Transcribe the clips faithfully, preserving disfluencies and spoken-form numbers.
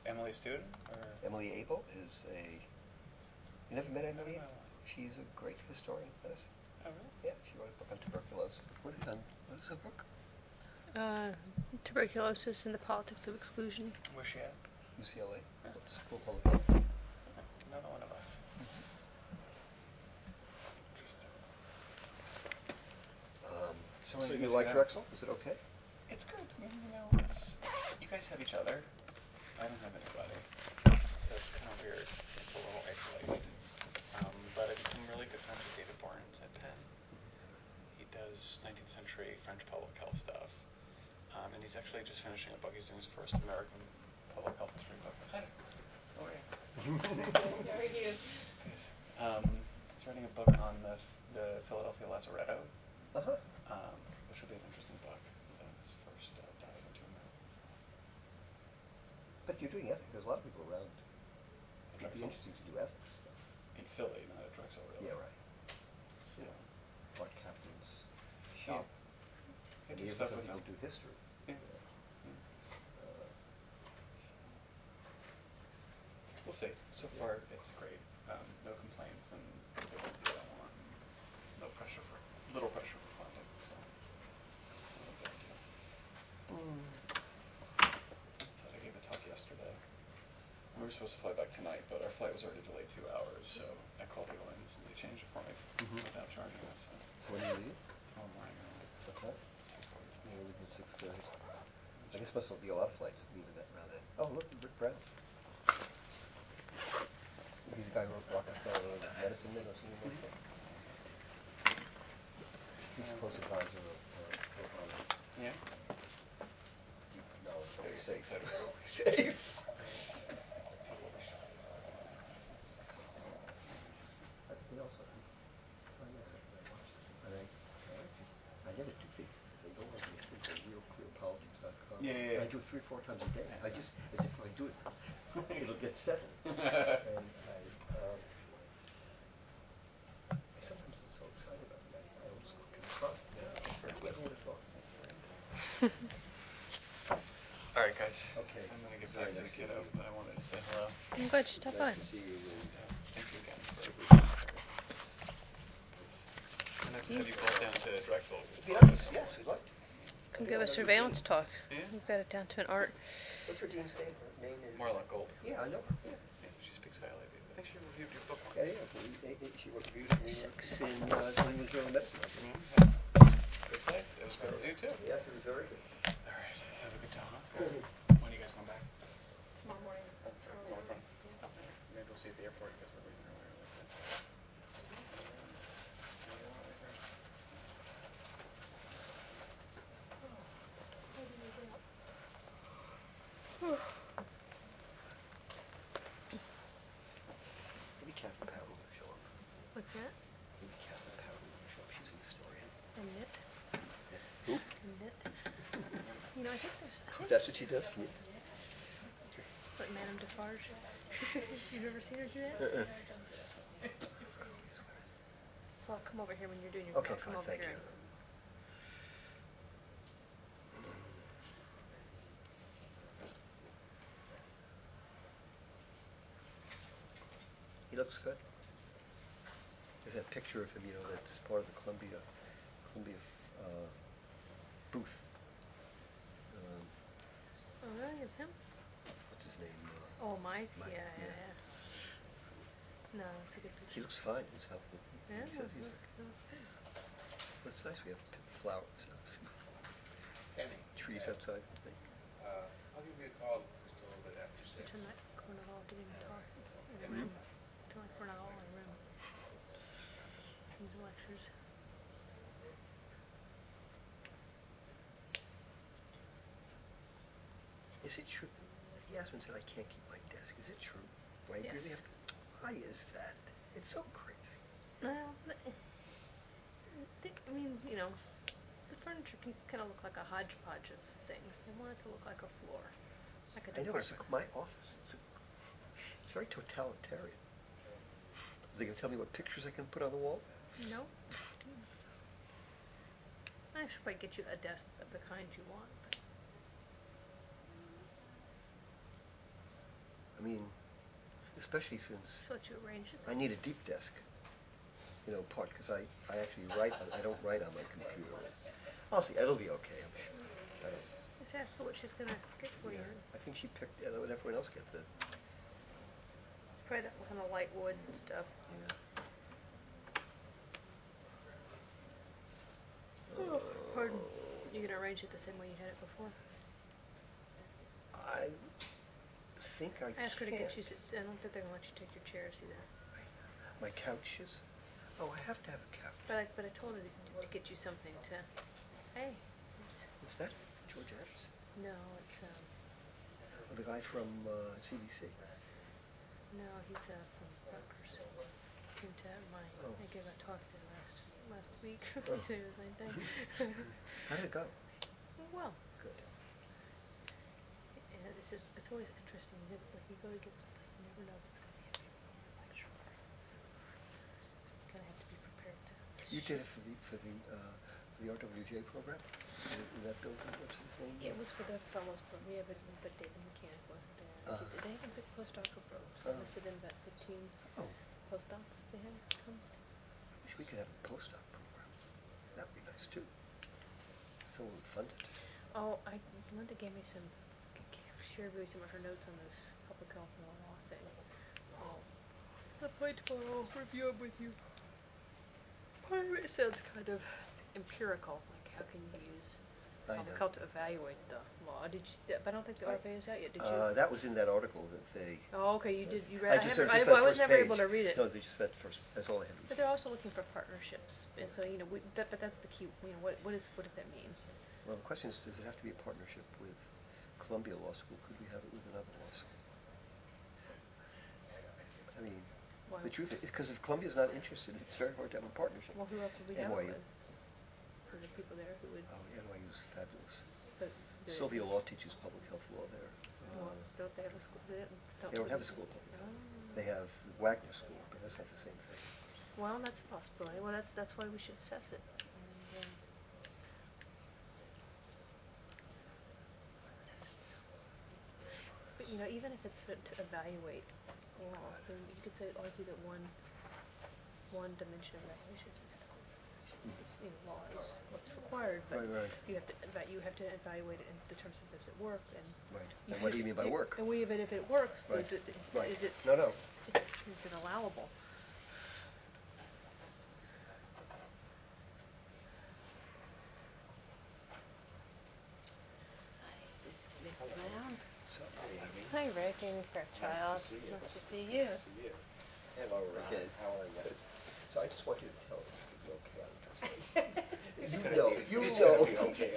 Emily student? Or? Emily Abel is a... You never met Emily? Oh. She's a great historian of medicine. Oh, really? Yeah, she wrote a book on tuberculosis. What is, on, what is her book? Uh, tuberculosis and the politics of exclusion. Where's she at? U C L A. Yeah. School of Public Health. Another one of us. Mm-hmm. Interesting. Um, So, so you you guys like hang out? Drexel? Is it okay? It's good. I mean, you know, it's, you guys have each other. I don't have anybody. So it's kind of weird. It's a little isolated. Um, but I become really good friends with David Barnes at Penn. He does nineteenth century French public health stuff. Um, and he's actually just finishing a book. He's doing his first American public health history book. Hi. How are you? How are you? Good. Um, he's writing a book on the, the Philadelphia Lazaretto, Uh-huh. um, which will be an interesting book. So his first uh, dive into American stuff. But you're doing ethics. There's a lot of people around. It'd be Drexel? interesting to do ethics stuff. In Philly, not at Drexel, really. Yeah, right. So, Mark Captain's shop. I And do he stuff some with people him. do history. Yeah. Yeah. Yeah. Uh, We'll see. So far, it's great. Um, no complaints, and they won't do what I want. No pressure for, little pressure for funding. So, it's not a big deal. mm. So I gave a talk yesterday. We were supposed to fly back tonight, but our flight was already delayed two hours. So I called the airlines, and they changed it for me Mhm. without charging us. So, So when do you leave? tomorrow morning around Okay. six forty-five. Yeah, we leave at six thirty. I guess must be a lot of flights leaving that around then. Oh, look, Rick Brown. He's the guy who wrote Rockefeller Medicine Man or something like that. He's a close advisor of uh, Obama's Yeah. deep knowledge. Always safe. Insider. Always safe. Uh, they also, I know something I watched this, and I, I like to, I never do things because I don't like these things on real clear politics dot com. Yeah, yeah, yeah. And I do it three or four times a day. I just, as if if I do it, it'll get settled. and I, um, I sometimes am so excited about that. I almost confront. You know, whoever would have thought? All right, guys. Okay. I'm gonna get Very back to nice the to kiddo, meet you. but I wanted to say hello. I'm glad you stopped by. Nice to see you. And, Yeah. Thank you again. For uh, I'd like to have you both down to Drexel. be nice. Yes, we'd like to. Come give a surveillance talk. Yeah. We've got it down to an art. What's her dean's name? Her name is Marla Gold. Yeah, I know her. Yeah. Yeah, she speaks highly of you. I think she reviewed your book once. Yeah, yeah. We, eh, eh, she wrote reviews in, Six. in uh, New England Journal of Medicine. Mhm. Yeah. Good place. It was good review too. Yes, it was very good. All right. Have a good time, huh? When are you guys going back? Tomorrow morning. Tomorrow morning. Okay. Maybe we'll see you at the airport because we're leaving earlier like that. Maybe Catherine Powell will show up. What's that? Maybe Catherine Powell will show up. She's an historian. A knit. Who? A knit. You know, I think there's. I think That's what she does? Yeah. What, Madame Defarge? You've never seen her do that? Uh-uh. So I'll come over here when you're doing your. Okay, I'll come fine, over thank here. you. He looks good. There's that picture of him, you know, that's part of the Columbia, Columbia uh, booth. Um, Oh, really? It's him? what's his name? Uh, Oh, Mike? Mike, Yeah, yeah, yeah. yeah. No, it's a good picture. he looks fine. He's helpful. Yeah, He no, says he's looks, looks good. But it's nice we have p- flowers, uh, Kenny. trees Yeah. outside, I think. Uh, I'll give you a call just a little bit after six. Turn that corner off. Didn't even talk in a Mhm. room. Till like for an hour in a room. These lectures. Is it true? He asked me and said, I can't keep my desk. Is it true? Do I Yes. really have to? Why is that? It's so crazy. Well, th- I think, I mean, you know, the furniture can kind of look like a hodgepodge of things. They want it to look like a floor. Like a I know, it's department. like my office. It's, a, it's very totalitarian. Are they going to tell me what pictures I can put on the wall? No. I should probably get you a desk of the kind you want. But I mean, especially since So let you arrange it. I need a deep desk, you know, part, because I, I actually write, on, I don't write on my computer. I'll see, it'll be okay. I mean, I don't, Just ask her what she's gonna get for yeah, you. I think she picked, yeah, what everyone else get the, It's probably that kind of light wood and stuff. yeah. Oh, pardon. You gonna arrange it the same way you had it before? I think I Ask her to can. get you. s- I don't think they're gonna let you take your chairs either. My couches? Oh, I have to have a couch. But I, but I told her to, to get you something to. Hey. it's- What's that? George Anderson? No, it's um. Oh, the guy from uh, C B C. No, he's uh from Rutgers. Came to my. Oh. I gave a talk there last last week. Oh. We say the same thing. How did it go? Well, Good. and it's just it's always interesting. You never, like you go to get stuff, you never know if it's going to be a lecture or so you kind of have to be prepared to. You did it for the for the uh, for the R W J program in, in that building. What's his name? Yeah, it was for the fellows program, yeah, but but David Mechanic wasn't there. Uh. He- they haven't picked postdoctoral programs. Oh. There must have been about fifteen Oh, postdocs they had come. wish we could have a postdoc program. That'd be nice too. Someone would fund it. Oh, I Linda gave me some, shared with me some of her notes on this public health and law thing. Oh, I'll play tomorrow. I'll review it with you. Part of it sounds kind of empirical, like how can you use I public know. health to evaluate the law? Did you? see that? But I don't think the I- R F A is out yet. Did you? Uh, that was in that article that they. Oh, okay. You did. You read. I just haven't- read I, just well, that I was first never able page. to read it. No, they just that first. That's all I had. But they're also looking for partnerships, and so you know, we, that, but that's the key. You know, what what is what does that mean? Well, the question is, does it have to be a partnership with Columbia Law School? Could we have it with another law school? I mean, Why? the truth is, because if Columbia's not interested, it's very hard to have a partnership. Well, who else would we have N Y U. it with? Are there people there who would? Oh, N Y U's fabulous. But there Sylvia isn't- Law teaches public health law there. Well, Uh, don't they have a school? They don't, they don't have a school of public health. Oh. They have Wagner School, but that's not the same thing. Well, that's a possibility. Well, that's that's why we should assess it. And, um, but you know, even if it's to, to evaluate law, then you could say argue that one one dimension of evaluation is ethical evaluation. It's, you know, law is what's required, but Right, right. you have to eva- you have to evaluate it in the terms of does it work and Right. you And what do you use mean by it- work? And we even if it works, Right. is it Right. is it No, no. is it, is it allowable? So, Hi, Rick and Fairchild. Nice to see you. Nice to see you. Nice to see you. Hello, Ron. Yes. How are you? so I just want you to tell us if it's okay on Thursday. It's You gonna know, be, you it's know. gonna be okay.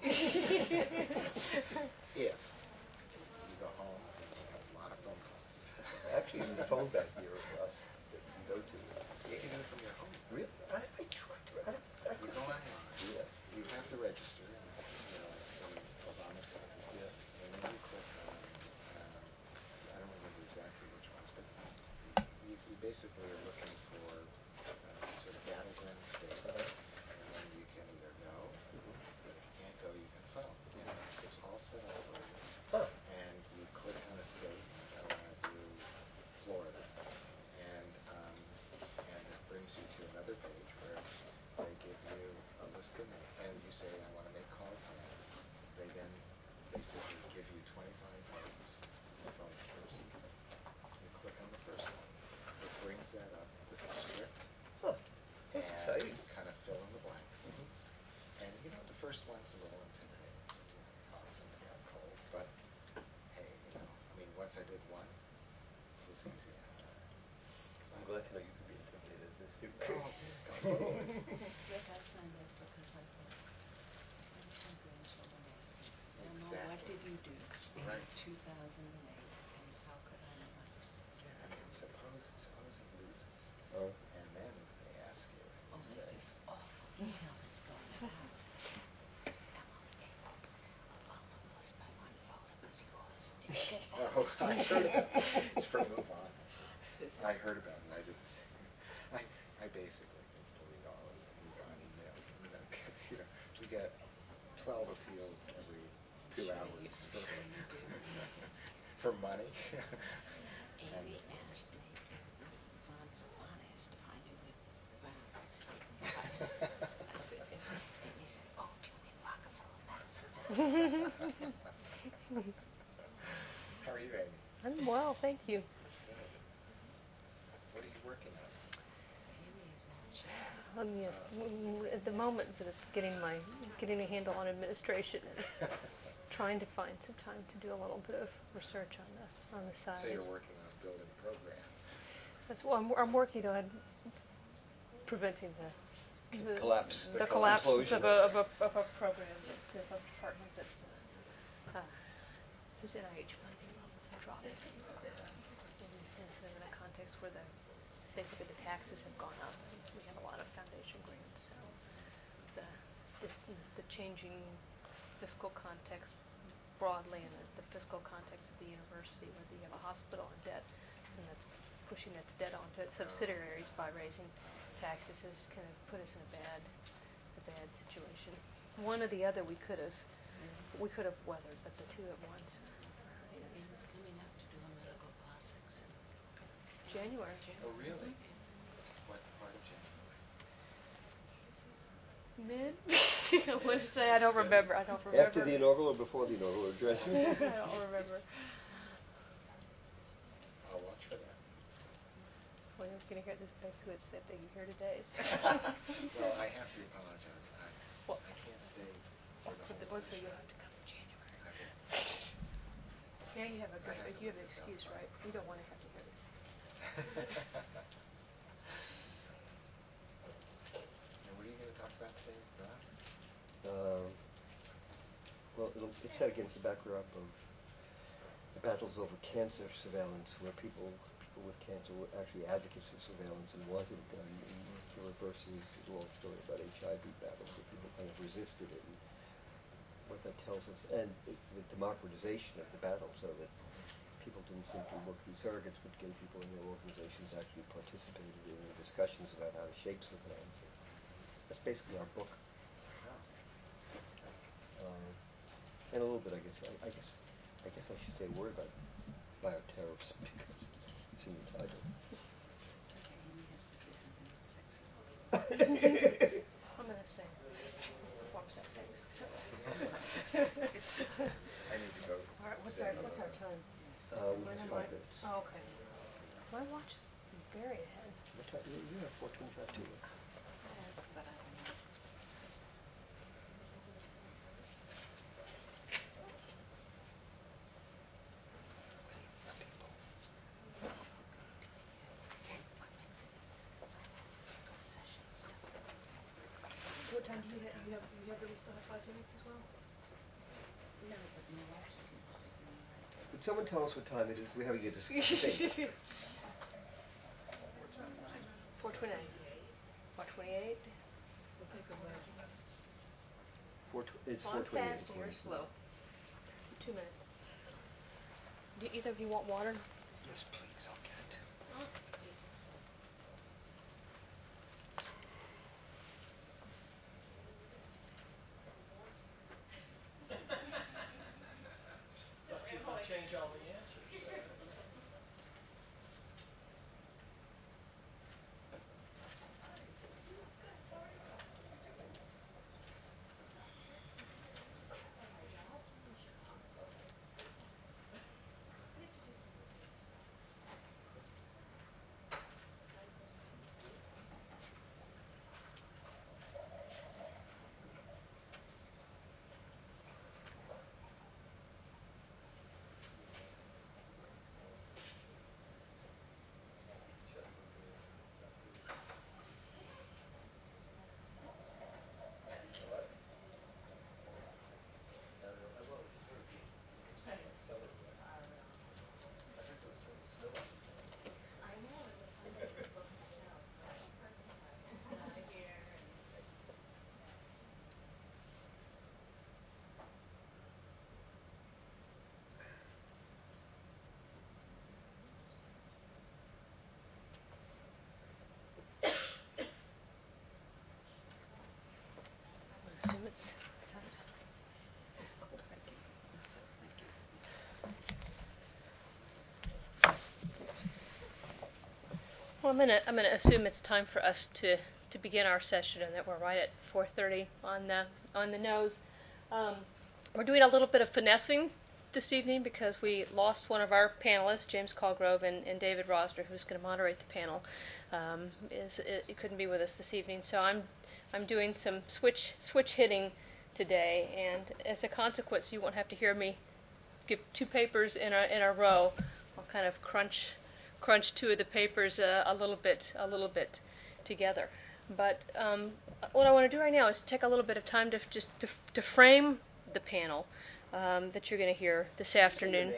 If you go home and you have a lot of phone calls. Actually, there's a phone back here for us that we can go to. You can do it from your home. Really? I, I tried to. I, I You go online. Yeah. You have to register, you know, in Obama's site. Yeah. And then you click on, um, I don't remember exactly which ones, but you, you basically are looking for uh, sort of battleground states. Uh-huh. And then you can either go, but if you can't go, you can phone. And it's all set up for you. Huh. And you click on a state, like I want to do Florida, and um, and it brings you to another page where they give you a list of names, and you say I want to make calls now. They then basically give you twenty-five names of phone numbers. You click on the first one. It brings that up with a script. Huh. That's and exciting. you kind of fill in the blank. Mhm. And you know, the first one's a little intimidating because you know, you're calling somebody out cold. But hey, you know, I mean, once I did one, it was easy after that. So, I'm glad to know you could be intimidated this too. Rick, I signed up because I thought, what if my grandchildren ask me, Grandma, what Exactly. did you do Right. in two thousand eight, and how could I not? yeah, I mean, suppose suppose he loses, Oh. and then they ask you, and Oh, you this say, is awful email that's going out. Emma, April, Obama lost by one vote, it was yours. Did you get that? "Oh, I heard about it. It's for move on." I heard about it. I didn't. I I basically just delete all of the move on emails. I mean, because, you know, you get twelve appeals every two Sure hours you- for sure you do. for money. Amy asked me to, Von, Von asked if I knew the bounds. I said, and Amy said, oh, do you mean Rockefeller Medicine? How are you, Amy? I'm well, thank you. Good. What are you working on? Amy is now chair. Um, yes, w- w- at the moment that it's getting my getting a handle on administration and trying to find some time to do a little bit of research on the on the side. So you're working on building programs. That's well, I'm, I'm working on preventing the the Collapse. the, The collapse implosion. of a, of a of a program that's of a department that's uh, uh, whose N I H funding levels have dropped, and, and so in a context where the basically the taxes have gone up, and we have a lot of foundation grants, so the the, the changing fiscal context broadly and the, the fiscal context of the university, whether you have a hospital in debt and that's pushing its debt onto its subsidiaries by raising taxes has kind of put us in a bad a bad situation. One or the other we could have we could have weathered, but the two at once. Amy was coming out to do a medical classics in January. Oh, really? Mhm. What part of January? Mid? I want to say I don't Good. remember. I don't remember. After the inaugural or before the inaugural address? I don't remember. I'll watch for that. Well, you're going to hear this basically the same thing you hear today. So. Well, I have to apologize. I, Well, I can't stay for the for the whole one, so session. you'll have to come in January. I will. Now you have a I good, have to you have an live this excuse, outside. right? You don't want to have to hear this. And what are you going to talk about today, Rob? Um, well, it'll, it's set against the backdrop of the battles over cancer surveillance, where people people with cancer were actually advocates of surveillance and wanted it done, and Killer versus a long story about H I V battles, where people kind of resisted it, and what that tells us, and it, the democratization of the battle, so that people didn't simply work through surrogates, but gay people in their organizations actually participated in the discussions about how to shape surveillance. That's basically our book. Um, and a little bit, I guess, I, I guess, I guess I should say a word about bioterrorism because it's in the title. Okay, Amy has to say something about sex. I'm going to sing. Perform sex acts. I need to go. All right, what's say our, hello. what's our time? Uh, we Mine have and five mine- minutes. Oh, okay. My watch is very ahead. What time? You, you have four twenty-five too. But I don't know. What time do you have? You have, you have, really still have five minutes as well? No, but my watch seems to be all right. Would someone tell us what time it is? We're having a discussion. Four twenty-nine. Four twenty-eight. We'll take a vote. Four tw- it's So four I'm twenty-eight. fast and you're slow. Two minutes. Do either of you want water? Yes, please. I'll get it. People change all the answers. Uh, Well, I'm gonna I'm gonna assume it's time for us to, to begin our session, and that we're right at four thirty on the on the nose. Um, we're doing a little bit of finessing this evening because we lost one of our panelists, James Colgrove and, and David Rosner, who's going to moderate the panel. Um, is it, it couldn't be with us this evening, so I'm I'm doing some switch switch hitting today, and as a consequence, you won't have to hear me give two papers in a in a row. I'll kind of crunch. crunch two of the papers uh, a little bit a little bit together. But um, what I want to do right now is take a little bit of time to just to, to frame the panel um, that you're going to hear this afternoon.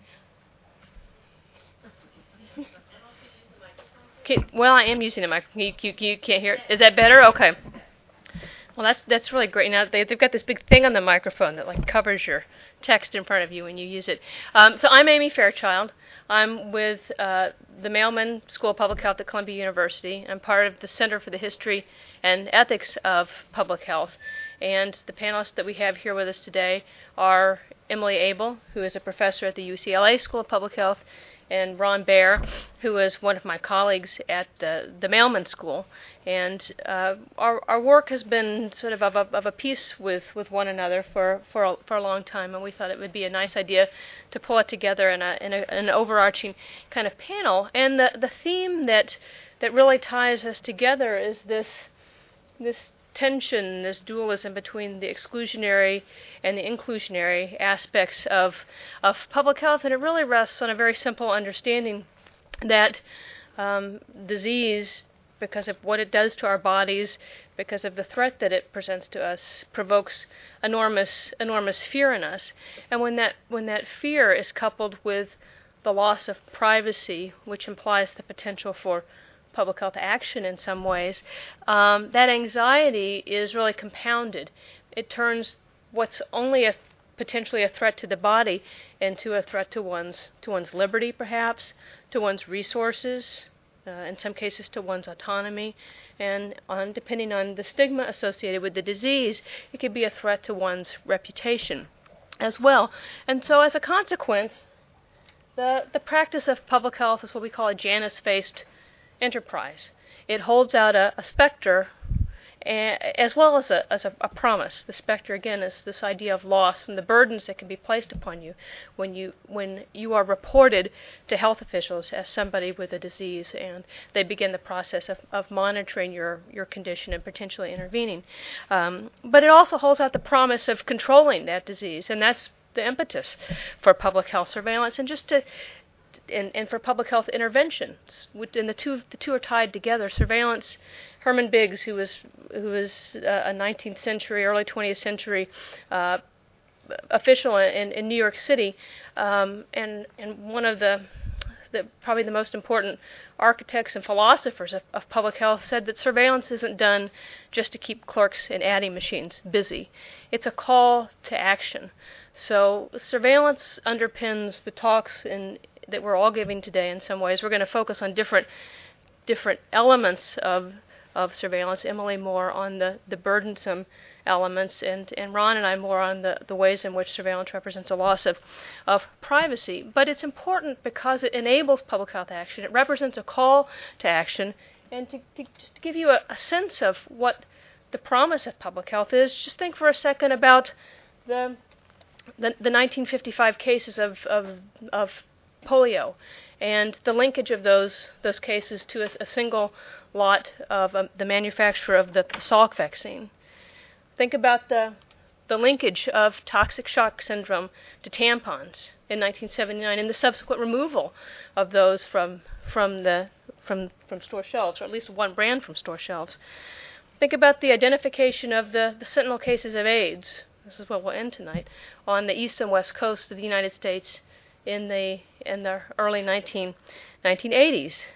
Can, well, I am using the microphone. You, you, you can't hear it? Is that better? Okay. Well, that's that's really great. Now they, they've got this big thing on the microphone that like covers your text in front of you when you use it. Um, so I'm Amy Fairchild. I'm with uh, the Mailman School of Public Health at Columbia University. I'm part of the Center for the History and Ethics of Public Health. And the panelists that we have here with us today are Emily Abel, who is a professor at the U C L A School of Public Health, and Ron Baer, who is one of my colleagues at the, the Mailman School. And uh, our, our work has been sort of of a, of a piece with, with one another for, for, a, for a long time, and we thought it would be a nice idea to pull it together in, a, in a, an overarching kind of panel. And the, the theme that that really ties us together is this this tension, this dualism between the exclusionary and the inclusionary aspects of of public health, and it really rests on a very simple understanding that um, disease, because of what it does to our bodies, because of the threat that it presents to us, provokes enormous enormous fear in us. And when that when that fear is coupled with the loss of privacy, which implies the potential for public health action in some ways, um, that anxiety is really compounded. It turns what's only a potentially a threat to the body into a threat to one's to one's liberty, perhaps, to one's resources, uh, in some cases to one's autonomy, and on depending on the stigma associated with the disease, it could be a threat to one's reputation as well. And so as a consequence, the the practice of public health is what we call a Janus-faced enterprise. It holds out a, a specter a, as well as, a, as a, a promise. The specter, again, is this idea of loss and the burdens that can be placed upon you when you when you are reported to health officials as somebody with a disease, and they begin the process of, of monitoring your, your condition and potentially intervening. Um, but it also holds out the promise of controlling that disease, and that's the impetus for public health surveillance, and just to And, and for public health interventions, and the two the two are tied together. Surveillance. Herman Biggs, who was who was uh, a nineteenth century, early twentieth century uh, official in, in New York City, um, and and one of the, the probably the most important architects and philosophers of, of public health, said that surveillance isn't done just to keep clerks and adding machines busy. It's a call to action. So surveillance underpins the talks in that we're all giving today in some ways. We're going to focus on different different elements of of surveillance. Emily more on the, the burdensome elements, and, and Ron and I more on the, the ways in which surveillance represents a loss of, of privacy. But it's important because it enables public health action. It represents a call to action. And to, to just to give you a, a sense of what the promise of public health is, just think for a second about the the, the nineteen fifty-five cases of, of, of polio, and the linkage of those those cases to a, a single lot of um, the manufacturer of the Salk vaccine. Think about the the linkage of toxic shock syndrome to tampons in nineteen seventy-nine, and the subsequent removal of those from from the from from store shelves, or at least one brand from store shelves. Think about the identification of the, the sentinel cases of AIDS. This is what we'll end tonight, on the east and west coast of the United States in the in the early nineteen eighties.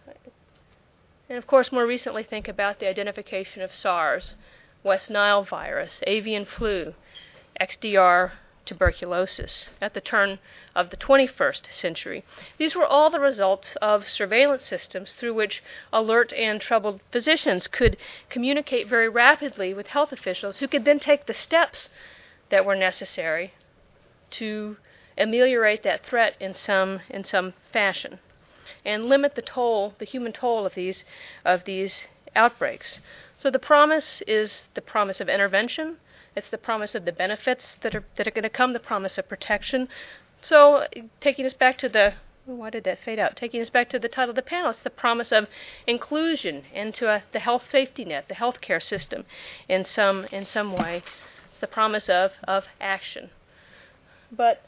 And of course, more recently, think about the identification of SARS, West Nile virus, avian flu, X D R, tuberculosis at the turn of the twenty-first century. These were all the results of surveillance systems through which alert and troubled physicians could communicate very rapidly with health officials, who could then take the steps that were necessary to ameliorate that threat in some in some fashion. and limit the toll, the human toll of these of these outbreaks. So the promise is the promise of intervention. It's the promise of the benefits that are that are going to come, the promise of protection. So taking us back to the, why did that fade out? Taking us back to the title of the panel, it's the promise of inclusion into a, the health safety net, the healthcare system in some in some way. It's the promise of, of action. But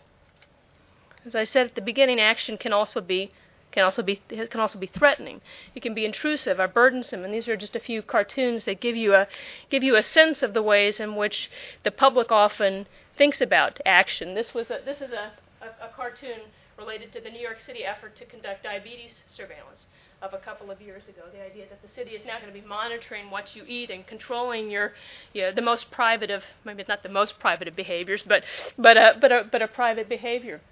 as I said at the beginning, action can also be can also be can also be threatening. It can be intrusive or burdensome, and these are just a few cartoons that give you a give you a sense of the ways in which the public often thinks about action. This was a, this is a, a, a cartoon related to the New York City effort to conduct diabetes surveillance of a couple of years ago. The idea that the city is now going to be monitoring what you eat and controlling your, you know, the most private of, maybe it's not the most private of behaviors, but but a, but a, but a private behavior.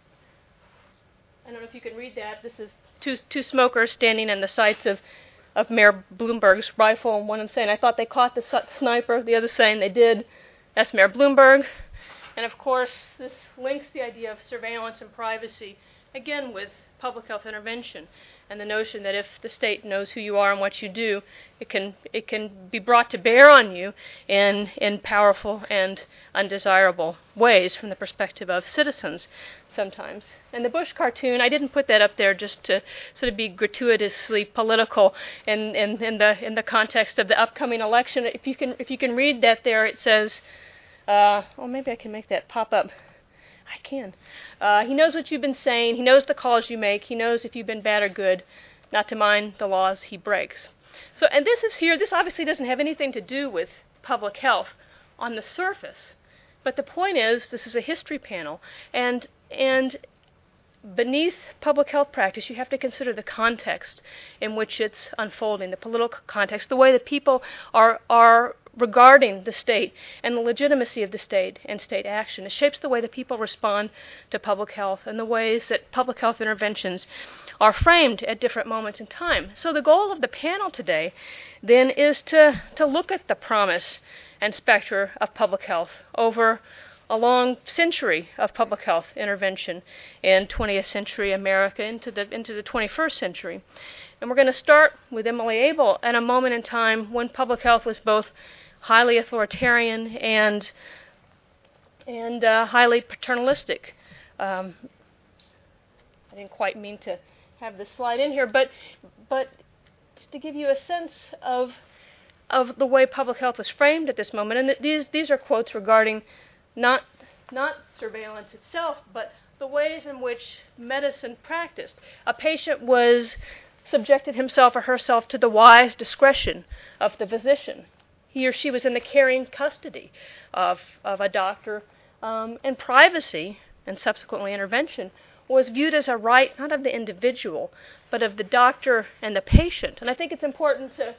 I don't know if you can read that. This is two two smokers standing in the sights of, of Mayor Bloomberg's rifle, and one saying, "I thought they caught the su- sniper." The other saying, "They did." That's Mayor Bloomberg. And of course, this links the idea of surveillance and privacy, again, with public health intervention, and the notion that if the state knows who you are and what you do, it can it can be brought to bear on you in in powerful and undesirable ways from the perspective of citizens sometimes. And the Bush cartoon, I didn't put that up there just to sort of be gratuitously political in, in, in the in the context of the upcoming election. If you can if you can read that there, it says, uh, oh, maybe I can make that pop up. I can. Uh, he knows what you've been saying. He knows the calls you make. He knows if you've been bad or good, not to mind the laws he breaks. So, and this is here, this obviously doesn't have anything to do with public health on the surface. But the point is, this is a history panel, and and beneath public health practice, you have to consider the context in which it's unfolding, the political context, the way that people are are regarding the state and the legitimacy of the state and state action. It shapes the way that people respond to public health and the ways that public health interventions are framed at different moments in time. So the goal of the panel today then is to, to look at the promise and specter of public health over a long century of public health intervention in twentieth century America into the into the twenty-first century. And we're going to start with Emily Abel at a moment in time when public health was both highly authoritarian and and uh, highly paternalistic. Um, I didn't quite mean to have this slide in here, but but just to give you a sense of of the way public health was framed at this moment. And th- these these are quotes regarding not not surveillance itself, but the ways in which medicine practiced. A patient was subjected himself or herself to the wise discretion of the physician. He or she was in the caring custody of of a doctor, um, and privacy and subsequently intervention was viewed as a right not of the individual, but of the doctor and the patient. And I think it's important to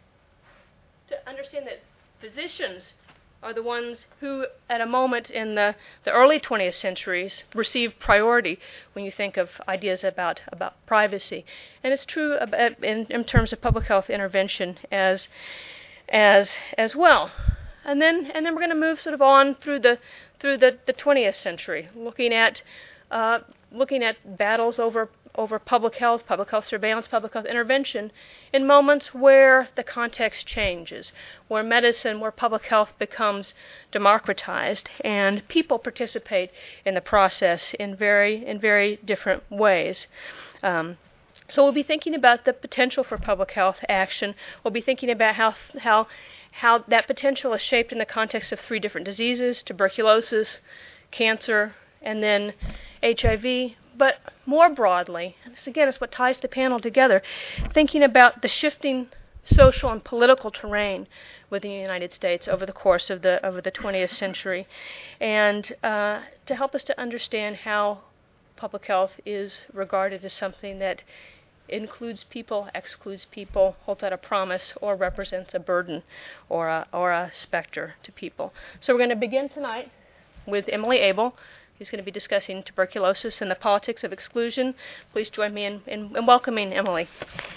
to understand that physicians are the ones who, at a moment in the, the early twentieth centuries, received priority when you think of ideas about, about privacy. And it's true about, in, in terms of public health intervention as as as well. And then and then we're going to move sort of on through the through the, the twentieth century, looking at uh, looking at battles over over public health, public health surveillance, public health intervention in moments where the context changes, where medicine, where public health becomes democratized, and people participate in the process in very in very different ways. Um, so we'll be thinking about the potential for public health action. We'll be thinking about how how how that potential is shaped in the context of three different diseases: tuberculosis, cancer, and then H I V. But more broadly, and this again is what ties the panel together, thinking about the shifting social and political terrain within the United States over the course of the over the twentieth century, and uh, to help us to understand how public health is regarded as something that includes people, excludes people, holds out a promise, or represents a burden or a, or a specter to people. So we're going to begin tonight with Emily Abel, who's going to be discussing tuberculosis and the politics of exclusion. Please join me in, in, in welcoming Emily.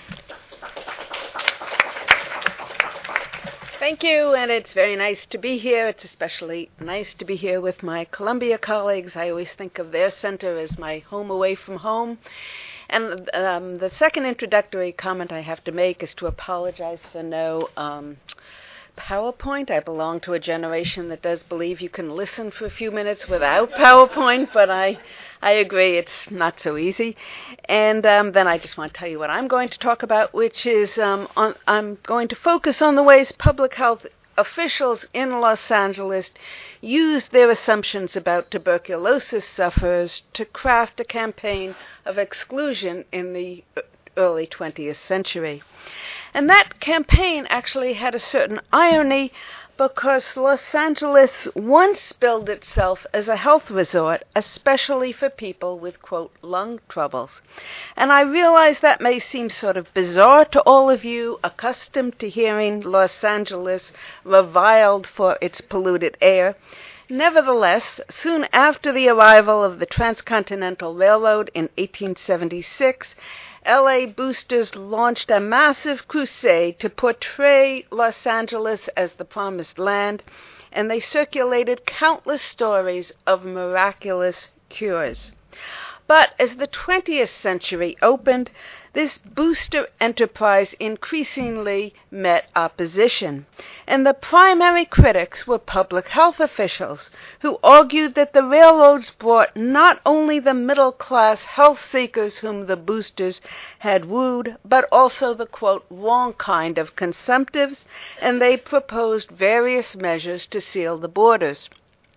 Thank you, and it's very nice to be here. It's especially nice to be here with my Columbia colleagues. I always think of their center as my home away from home. And um, the second introductory comment I have to make is to apologize for no um, PowerPoint. I belong to a generation that does believe you can listen for a few minutes without PowerPoint, but I, I agree it's not so easy. And um, then I just want to tell you what I'm going to talk about, which is um, on, I'm going to focus on the ways public health officials in Los Angeles used their assumptions about tuberculosis sufferers to craft a campaign of exclusion in the early twentieth century. And that campaign actually had a certain irony because Los Angeles once billed itself as a health resort, especially for people with, quote, lung troubles. And I realize that may seem sort of bizarre to all of you accustomed to hearing Los Angeles reviled for its polluted air. Nevertheless, soon after the arrival of the Transcontinental Railroad in eighteen seventy-six, L A boosters launched a massive crusade to portray Los Angeles as the promised land, and they circulated countless stories of miraculous cures. But as the twentieth century opened, this booster enterprise increasingly met opposition, and the primary critics were public health officials who argued that the railroads brought not only the middle-class health seekers whom the boosters had wooed, but also the, quote, wrong kind of consumptives, and they proposed various measures to seal the borders.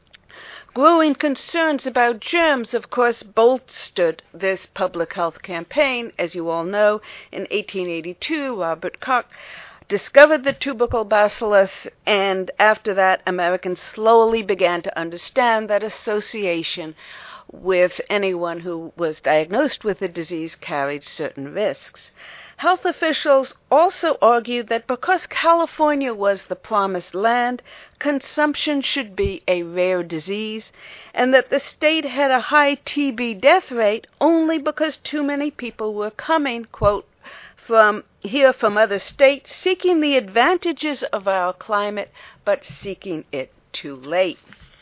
Growing concerns about germs, of course, bolstered this public health campaign. As you all know, in eighteen eighty-two, Robert Koch discovered the tubercle bacillus, and after that, Americans slowly began to understand that association with anyone who was diagnosed with the disease carried certain risks. Health officials also argued that because California was the promised land, consumption should be a rare disease, and that the state had a high T B death rate only because too many people were coming, quote, from here from other states, seeking the advantages of our climate, but seeking it too late.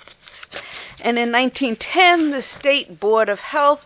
And in nineteen ten, the State Board of Health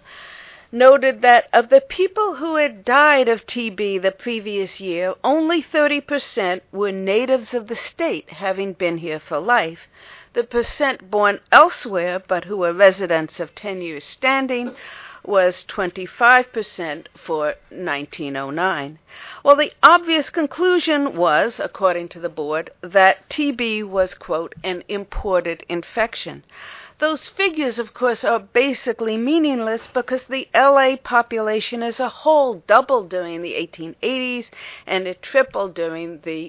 noted that of the people who had died of T B the previous year, only thirty percent were natives of the state, having been here for life. The percent born elsewhere, but who were residents of ten years standing, was twenty-five percent for nineteen oh nine. Well, the obvious conclusion was, according to the board, that T B was, quote, an imported infection. Those figures, of course, are basically meaningless because the L A population as a whole doubled during the eighteen eighties and it tripled during the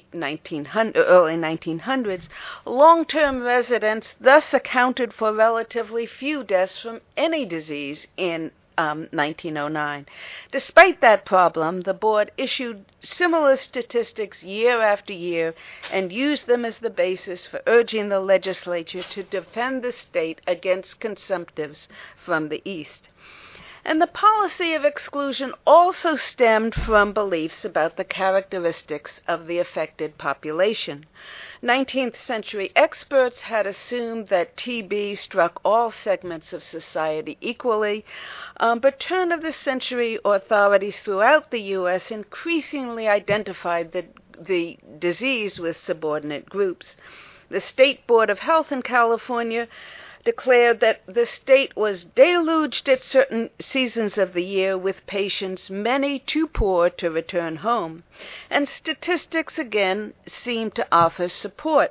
early nineteen hundreds. Long-term residents thus accounted for relatively few deaths from any disease in Um, nineteen oh nine. Despite that problem, the board issued similar statistics year after year and used them as the basis for urging the legislature to defend the state against consumptives from the East. And the policy of exclusion also stemmed from beliefs about the characteristics of the affected population. nineteenth century experts had assumed that T B struck all segments of society equally, um, but turn-of-the-century authorities throughout the U S increasingly identified the, the disease with subordinate groups. The State Board of Health in California declared that the state was deluged at certain seasons of the year with patients, many too poor to return home. And statistics again seem to offer support.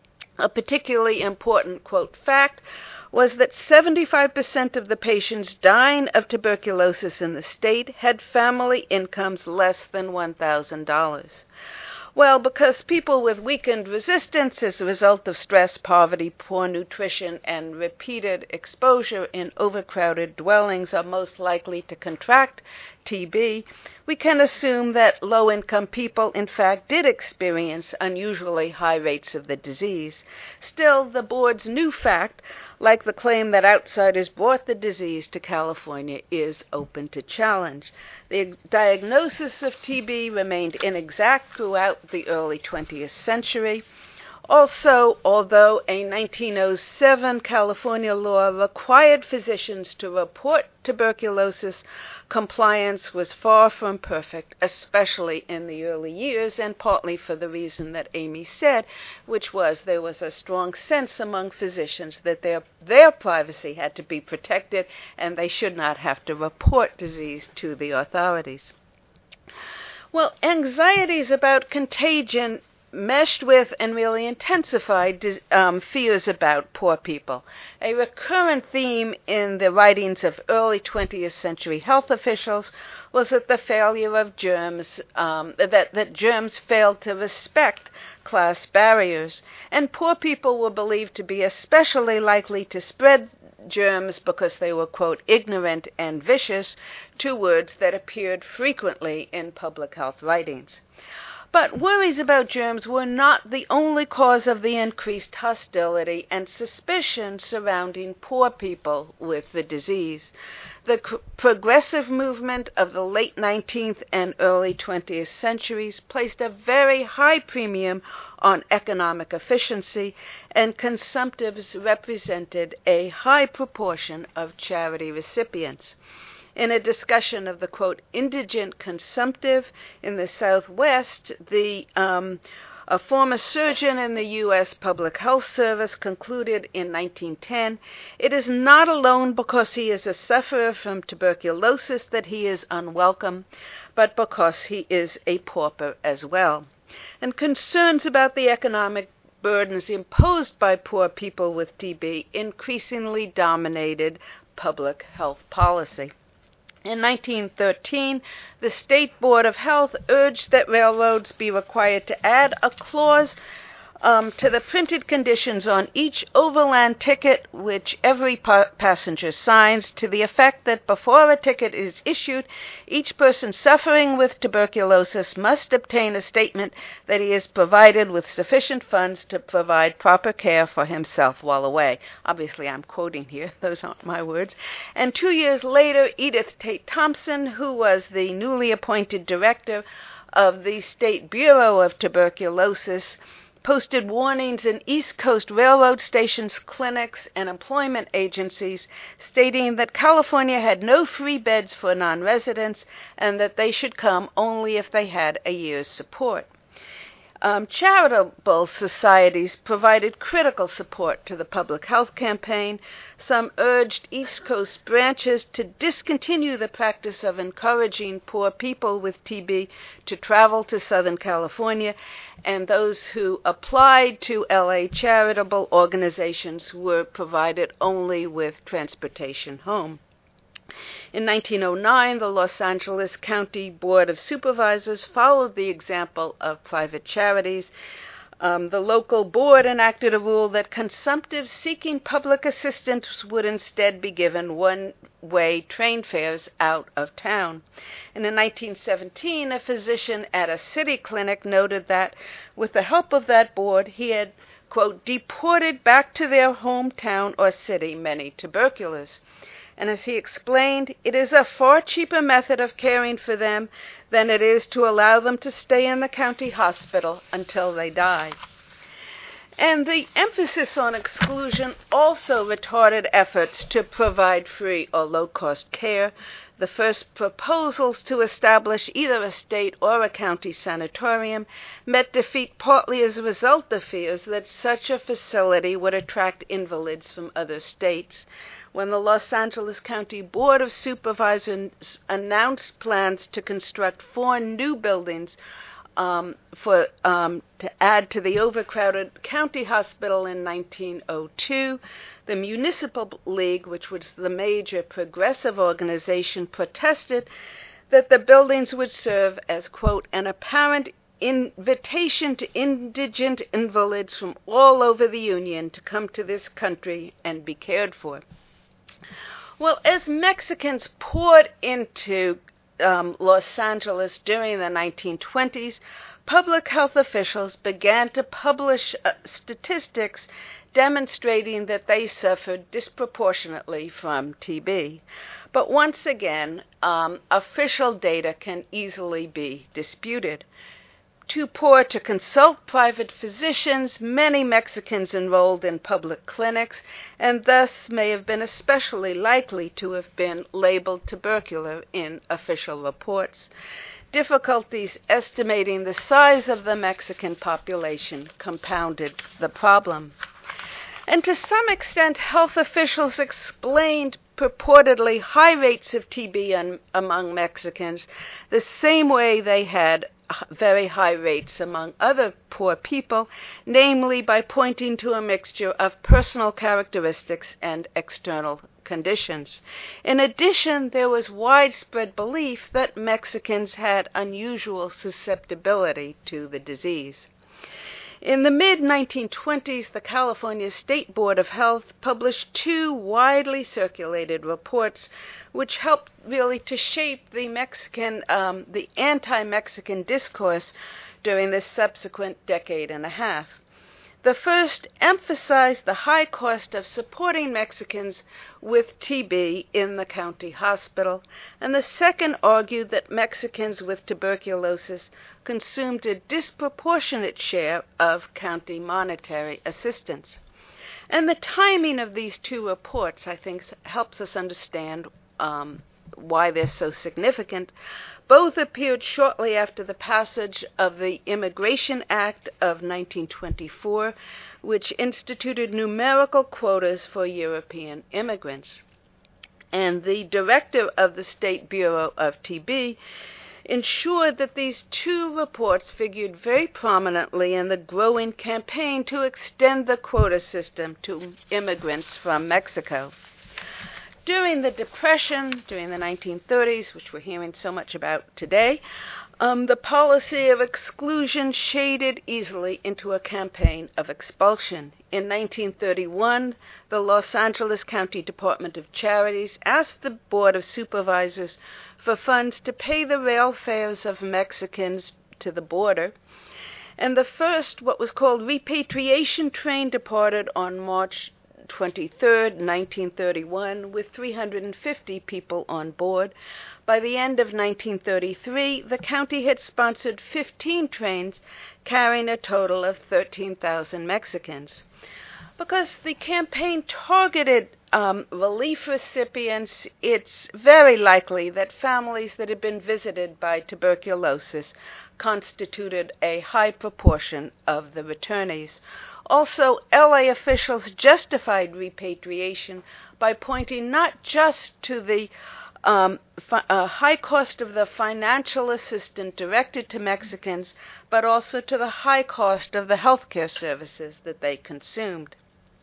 A particularly important, quote, fact was that seventy-five percent of the patients dying of tuberculosis in the state had family incomes less than one thousand dollars. Well, because people with weakened resistance as a result of stress, poverty, poor nutrition, and repeated exposure in overcrowded dwellings are most likely to contract T B, we can assume that low-income people, in fact, did experience unusually high rates of the disease. Still, the board's new fact, like the claim that outsiders brought the disease to California, is open to challenge. The diagnosis of T B remained inexact throughout the early twentieth century. Also, although a nineteen oh seven California law required physicians to report tuberculosis, compliance was far from perfect, especially in the early years, and partly for the reason that Amy said, which was there was a strong sense among physicians that their, their privacy had to be protected and they should not have to report disease to the authorities. Well, anxieties about contagion meshed with and really intensified um, fears about poor people. A recurrent theme in the writings of early twentieth century health officials was that the failure of germs, um, that, that germs failed to respect class barriers, and poor people were believed to be especially likely to spread germs because they were, quote, ignorant and vicious, two words that appeared frequently in public health writings. But worries about germs were not the only cause of the increased hostility and suspicion surrounding poor people with the disease. The c- progressive movement of the late nineteenth and early twentieth centuries placed a very high premium on economic efficiency, and consumptives represented a high proportion of charity recipients. In a discussion of the, quote, indigent consumptive in the Southwest, the um, a former surgeon in the U S Public Health Service concluded in nineteen ten, it is not alone because he is a sufferer from tuberculosis that he is unwelcome, but because he is a pauper as well. And concerns about the economic burdens imposed by poor people with T B increasingly dominated public health policy. In nineteen thirteen, the State Board of Health urged that railroads be required to add a clause um, to the printed conditions on each overland ticket, which every pa- passenger signs, to the effect that before a ticket is issued, each person suffering with tuberculosis must obtain a statement that he is provided with sufficient funds to provide proper care for himself while away. Obviously, I'm quoting here. Those aren't my words. And two years later, Edith Tate Thompson, who was the newly appointed director of the State Bureau of Tuberculosis, posted warnings in East Coast railroad stations, clinics, and employment agencies stating that California had no free beds for non-residents and that they should come only if they had a year's support. Um, charitable societies provided critical support to the public health campaign. Some urged East Coast branches to discontinue the practice of encouraging poor people with T B to travel to Southern California, and those who applied to L A charitable organizations were provided only with transportation home. In nineteen oh nine, the Los Angeles County Board of Supervisors followed the example of private charities. Um, the local board enacted a rule that consumptives seeking public assistance would instead be given one-way train fares out of town. And in nineteen seventeen, a physician at a city clinic noted that, with the help of that board, he had, quote, deported back to their hometown or city many tuberculous. And as he explained, it is a far cheaper method of caring for them than it is to allow them to stay in the county hospital until they die. And the emphasis on exclusion also retarded efforts to provide free or low-cost care. The first proposals to establish either a state or a county sanatorium met defeat partly as a result of fears that such a facility would attract invalids from other states. When the Los Angeles County Board of Supervisors announced plans to construct four new buildings um, for um, to add to the overcrowded county hospital in nineteen oh two, the Municipal League, which was the major progressive organization, protested that the buildings would serve as, quote, an apparent invitation to indigent invalids from all over the Union to come to this country and be cared for. Well, as Mexicans poured into um, Los Angeles during the nineteen twenties, public health officials began to publish uh, statistics demonstrating that they suffered disproportionately from T B. But once again, um, official data can easily be disputed. too poor to consult private physicians, many Mexicans enrolled in public clinics, and thus may have been especially likely to have been labeled tubercular in official reports. Difficulties estimating the size of the Mexican population compounded the problem. And to some extent, health officials explained purportedly high rates of T B un- among Mexicans the same way they had very high rates among other poor people, namely by pointing to a mixture of personal characteristics and external conditions. In addition, there was widespread belief that Mexicans had unusual susceptibility to the disease. In the mid nineteen twenties, the California State Board of Health published two widely circulated reports which helped really to shape the Mexican, um, the anti-Mexican discourse during this subsequent decade and a half. The first emphasized the high cost of supporting Mexicans with T B in the county hospital, and the second argued that Mexicans with tuberculosis consumed a disproportionate share of county monetary assistance. And the timing of these two reports, I think, helps us understand um, why they're so significant. Both appeared shortly after the passage of the Immigration Act of nineteen twenty-four, which instituted numerical quotas for European immigrants. And the director of the State Bureau of T B ensured that these two reports figured very prominently in the growing campaign to extend the quota system to immigrants from Mexico. During the Depression, during the nineteen thirties, which we're hearing so much about today, um, the policy of exclusion shaded easily into a campaign of expulsion. In nineteen thirty-one, the Los Angeles County Department of Charities asked the Board of Supervisors for funds to pay the rail fares of Mexicans to the border. And the first, what was called repatriation train, departed on March twenty-third, nineteen thirty-one, with three hundred fifty people on board. By the end of nineteen thirty-three, the county had sponsored fifteen trains carrying a total of thirteen thousand Mexicans. Because the campaign targeted um, relief recipients, it's very likely that families that had been visited by tuberculosis constituted a high proportion of the returnees. Also, L A officials justified repatriation by pointing not just to the um, fi- uh, high cost of the financial assistance directed to Mexicans, but also to the high cost of the health care services that they consumed.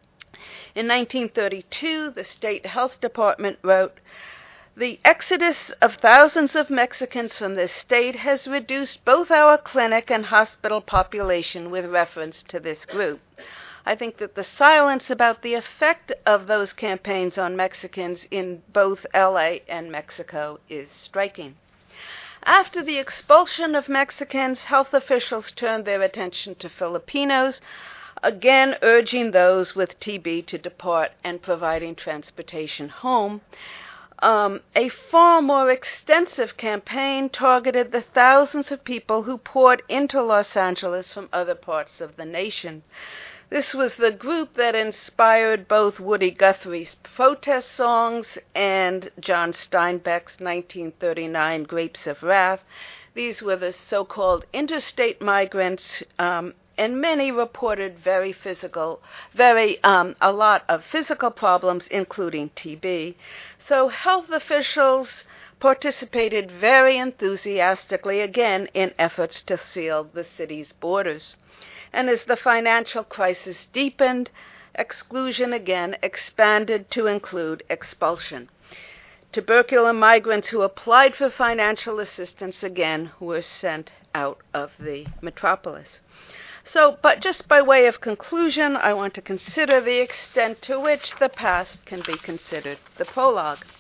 In nineteen thirty-two, the state health department wrote, "The exodus of thousands of Mexicans from this state has reduced both our clinic and hospital population with reference to this group." I think that the silence about the effect of those campaigns on Mexicans in both L A and Mexico is striking. After the expulsion of Mexicans, health officials turned their attention to Filipinos, again urging those with T B to depart and providing transportation home. Um, a far more extensive campaign targeted the thousands of people who poured into Los Angeles from other parts of the nation. This was the group that inspired both Woody Guthrie's protest songs and John Steinbeck's nineteen thirty-nine Grapes of Wrath. These were the so-called interstate migrants, um, and many reported very physical, very, um, a lot of physical problems, including T B. So health officials participated very enthusiastically, again, in efforts to seal the city's borders. And as the financial crisis deepened, exclusion again expanded to include expulsion. Tubercular migrants who applied for financial assistance again were sent out of the metropolis. So, but just by way of conclusion, I want to consider the extent to which the past can be considered the prologue.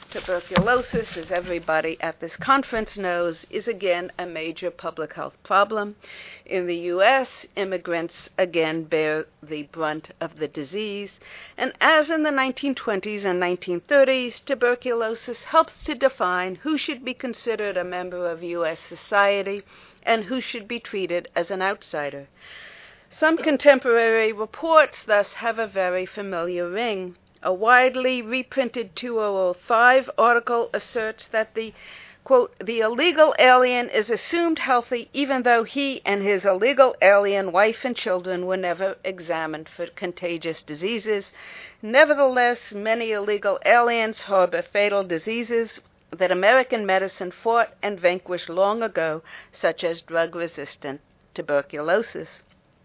Tuberculosis, as everybody at this conference knows, is again a major public health problem. In the U S, immigrants again bear the brunt of the disease, and as in the nineteen twenties and nineteen thirties, tuberculosis helps to define who should be considered a member of U S society and who should be treated as an outsider. Some contemporary reports thus have a very familiar ring. A widely reprinted two thousand five article asserts that the, quote, the illegal alien is assumed healthy even though he and his illegal alien wife and children were never examined for contagious diseases. Nevertheless, many illegal aliens harbor fatal diseases that American medicine fought and vanquished long ago, such as drug-resistant tuberculosis.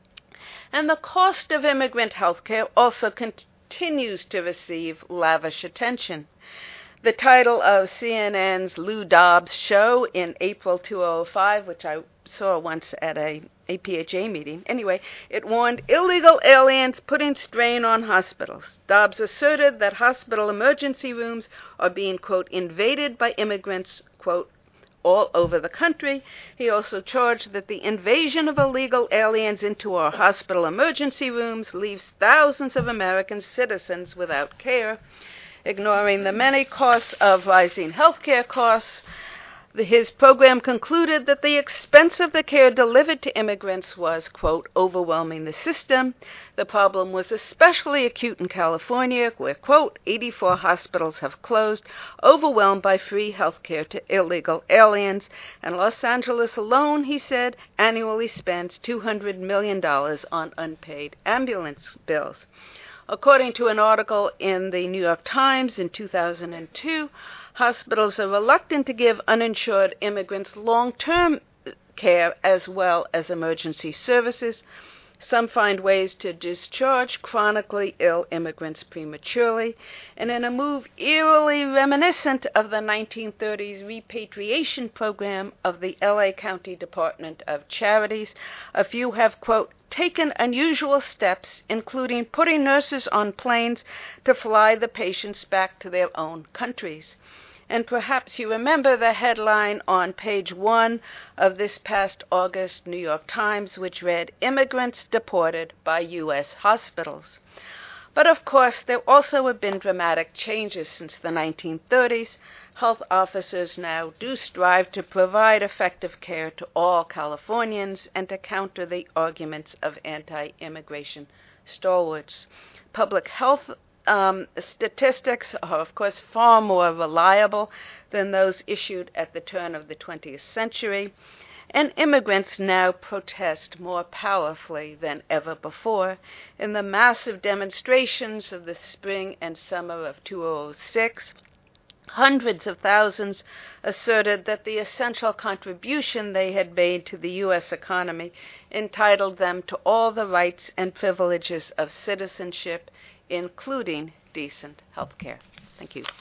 And the cost of immigrant health care also continues continues to receive lavish attention. The title of C N N's Lou Dobbs show in April two thousand five, which I saw once at a A P H A meeting, anyway, it warned illegal aliens putting strain on hospitals. Dobbs asserted that hospital emergency rooms are being, quote, invaded by immigrants, quote, all over the country. He also charged that the invasion of illegal aliens into our hospital emergency rooms leaves thousands of American citizens without care. Ignoring the many costs of rising healthcare costs, the, his program concluded that the expense of the care delivered to immigrants was, quote, overwhelming the system. The problem was especially acute in California, where, quote, eighty-four hospitals have closed, overwhelmed by free health care to illegal aliens. And Los Angeles alone, he said, annually spends two hundred million dollars on unpaid ambulance bills. According to an article in the New York Times in two thousand two, hospitals are reluctant to give uninsured immigrants long-term care as well as emergency services. Some find ways to discharge chronically ill immigrants prematurely, and in a move eerily reminiscent of the nineteen thirties repatriation program of the L A County Department of Charities, a few have, quote, taken unusual steps, including putting nurses on planes to fly the patients back to their own countries. And perhaps you remember the headline on page one of this past August New York Times, which read, Immigrants Deported by U S Hospitals. But of course, there also have been dramatic changes since the nineteen thirties. Health officers now do strive to provide effective care to all Californians and to counter the arguments of anti-immigration stalwarts. Public health Um, statistics are, of course, far more reliable than those issued at the turn of the twentieth century, and immigrants now protest more powerfully than ever before. In the massive demonstrations of the spring and summer of two thousand six, hundreds of thousands asserted that the essential contribution they had made to the U S economy entitled them to all the rights and privileges of citizenship, including decent health care. Thank you.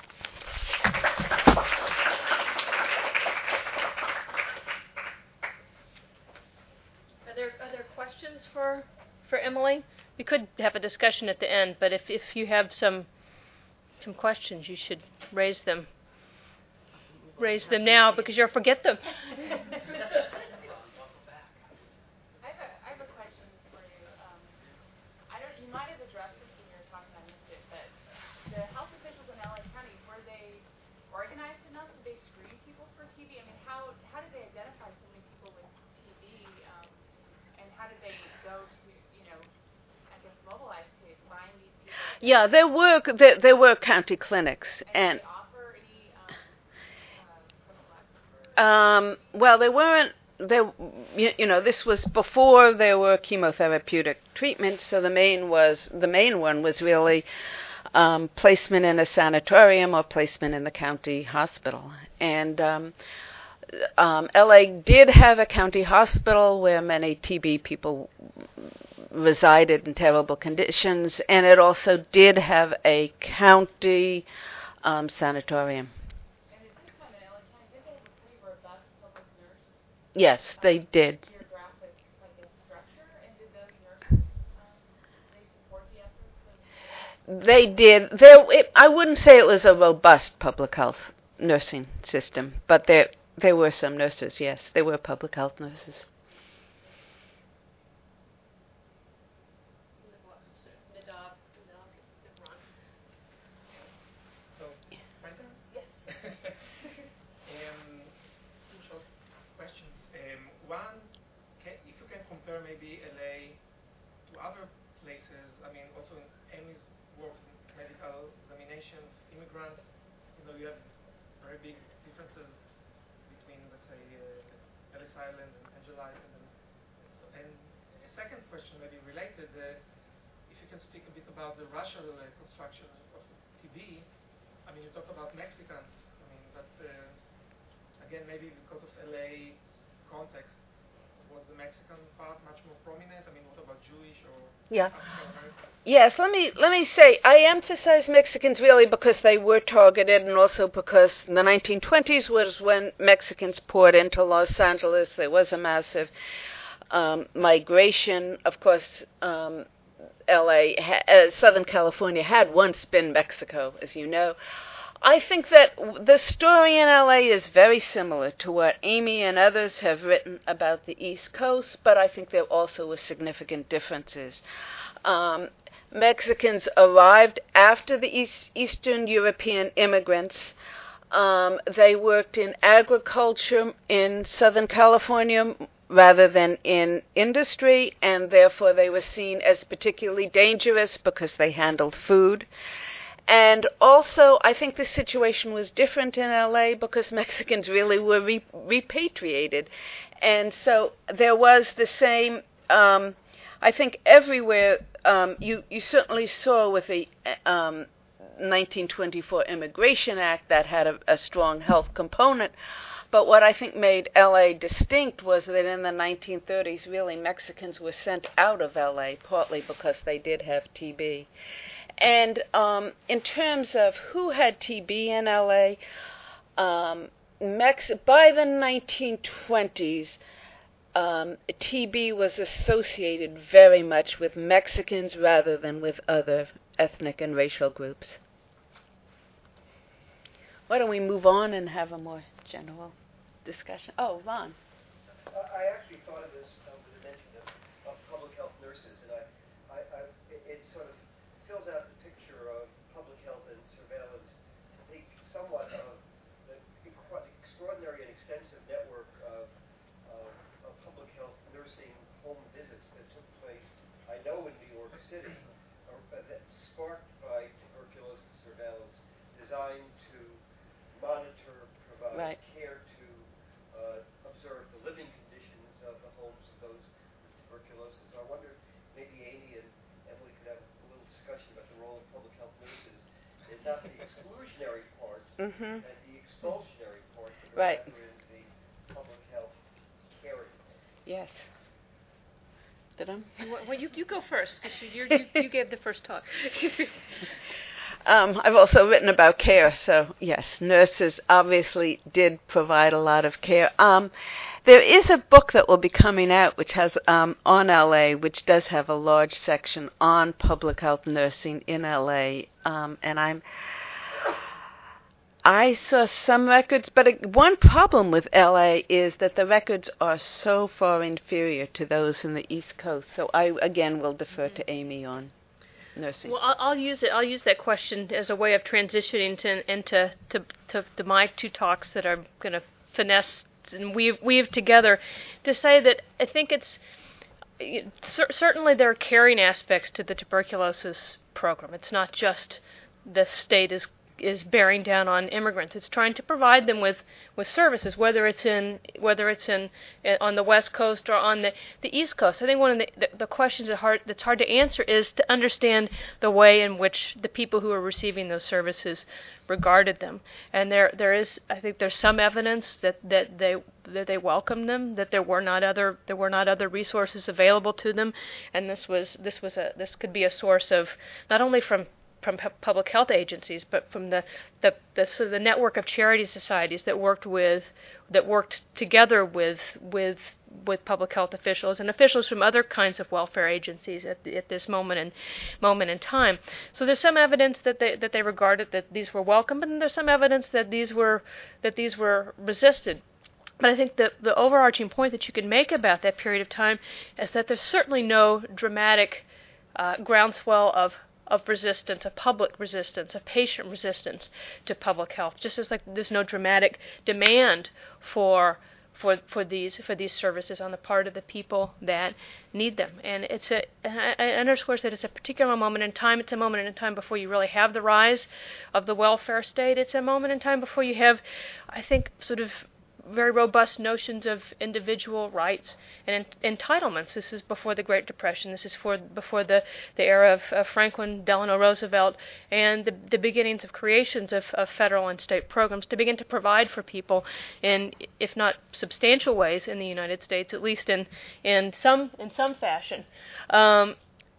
Are there, are there questions for, for Emily? We could have a discussion at the end, but if, if you have some, some questions, you should raise them. Raise them now, because you'll forget them. Yeah, there were there, there were county clinics, and um, well, they weren't. There, you, you know, this was before there were chemotherapeutic treatments. So the main was the main one was really um, placement in a sanatorium or placement in the county hospital, and um, um, L A did have a county hospital where many T B people resided in terrible conditions, and it also did have a county um, sanatorium. And at this time in L A County, did they have a pretty robust public nurse? Yes, they did. Geographic, like, structure, and did those nurses, um, they support the efforts of They did. There, it, I wouldn't say it was a robust public health nursing system, but there there were some nurses. Yes, there were public health nurses. So, my turn? Yes. um, two short questions. Um, one, can, if you can compare maybe L A to other places, I mean, also in Amy's work in medical examination of immigrants, you know, you have very big differences between, let's say, uh, Ellis Island and Angel Island. And, so, and a second question, maybe related, uh, if you can speak a bit about the racial uh, construction of T B. I mean, you talk about Mexicans, I mean, but uh, again, maybe because of L A context, was the Mexican part much more prominent? I mean, what about Jewish or Yeah. African Americans? Yes, let me let me say I emphasize Mexicans really because they were targeted, and also because the nineteen twenties was when Mexicans poured into Los Angeles. There was a massive um, migration. Of course, um, L A, ha- uh, Southern California had once been Mexico, as you know. I think that w- the story in L A is very similar to what Amy and others have written about the East Coast, but I think there also were significant differences. Um, Mexicans arrived after the East, Eastern European immigrants. Um, they worked in agriculture in Southern California rather than in industry, and therefore they were seen as particularly dangerous because they handled food. And also, I think the situation was different in L A because Mexicans really were re- repatriated. And so there was the same, um, I think everywhere, um, you, you certainly saw with the um, nineteen twenty-four Immigration Act that had a, a strong health component. But what I think made L A distinct was that in the nineteen thirties, really, Mexicans were sent out of L A, partly because they did have T B. And um, in terms of who had T B in L A, um, Mex- by the nineteen twenties, um, T B was associated very much with Mexicans rather than with other ethnic and racial groups. Why don't we move on and have a more general discussion? Oh, Ron. Uh, I actually thought of this uh, with the mention of, of public health nurses, and I, I, I it, it sort of fills out the picture of public health and surveillance. I think somewhat of the quite extraordinary and extensive network of, of, of public health nursing home visits that took place, I know, in New York City, uh, that sparked by tuberculosis surveillance, designed to monitor, provide Right. care to uh, observe the living conditions of the homes of those with tuberculosis. I wonder if maybe Amy and Emily could have a little discussion about the role of public health nurses in not the exclusionary part Mm-hmm. and the expulsionary part, but Right. rather in the public health caring part. Yes. Did I? Well, well, you you go first because you, you you gave the first talk. Um, I've also written about care, so yes, nurses obviously did provide a lot of care. Um, there is a book that will be coming out which has um, on L A, which does have a large section on public health nursing in L A, um, and I'm I saw some records, but it, one problem with L A is that the records are so far inferior to those in the East Coast. So I again will defer to Amy on nursing. Well, I'll, I'll use it. I'll use that question as a way of transitioning to into to, to, to my two talks that are going to finesse and weave weave together to say that I think it's cer- certainly there are caring aspects to the tuberculosis program. It's not just the state is is bearing down on immigrants. It's trying to provide them with, with services, whether it's in whether it's in, in on the West Coast or on the, the East Coast. I think one of the, the, the questions that hard, that's hard to answer is to understand the way in which the people who are receiving those services regarded them. And there there is I think there's some evidence that, that they that they welcomed them, that there were not other there were not other resources available to them, and this was this was a this could be a source of not only from from pu- public health agencies, but from the the, the sort of the network of charity societies that worked with that worked together with with with public health officials and officials from other kinds of welfare agencies at, the, at this moment in moment in time. So there's some evidence that they that they regarded that these were welcome, and there's some evidence that these were that these were resisted. But I think the the overarching point that you can make about that period of time is that there's certainly no dramatic uh, groundswell of of resistance, of public resistance, of patient resistance to public health. Just as like there's no dramatic demand for for for these for these services on the part of the people that need them. And it's a it underscores that it's a particular moment in time. It's a moment in time before you really have the rise of the welfare state. It's a moment in time before you have, I think, sort of very robust notions of individual rights and en- entitlements. This is before the Great Depression. This is for before the, the era of, of Franklin Delano Roosevelt and the, the beginnings of creations of, of federal and state programs to begin to provide for people in, if not substantial ways in the United States, at least in in some in some fashion. Um,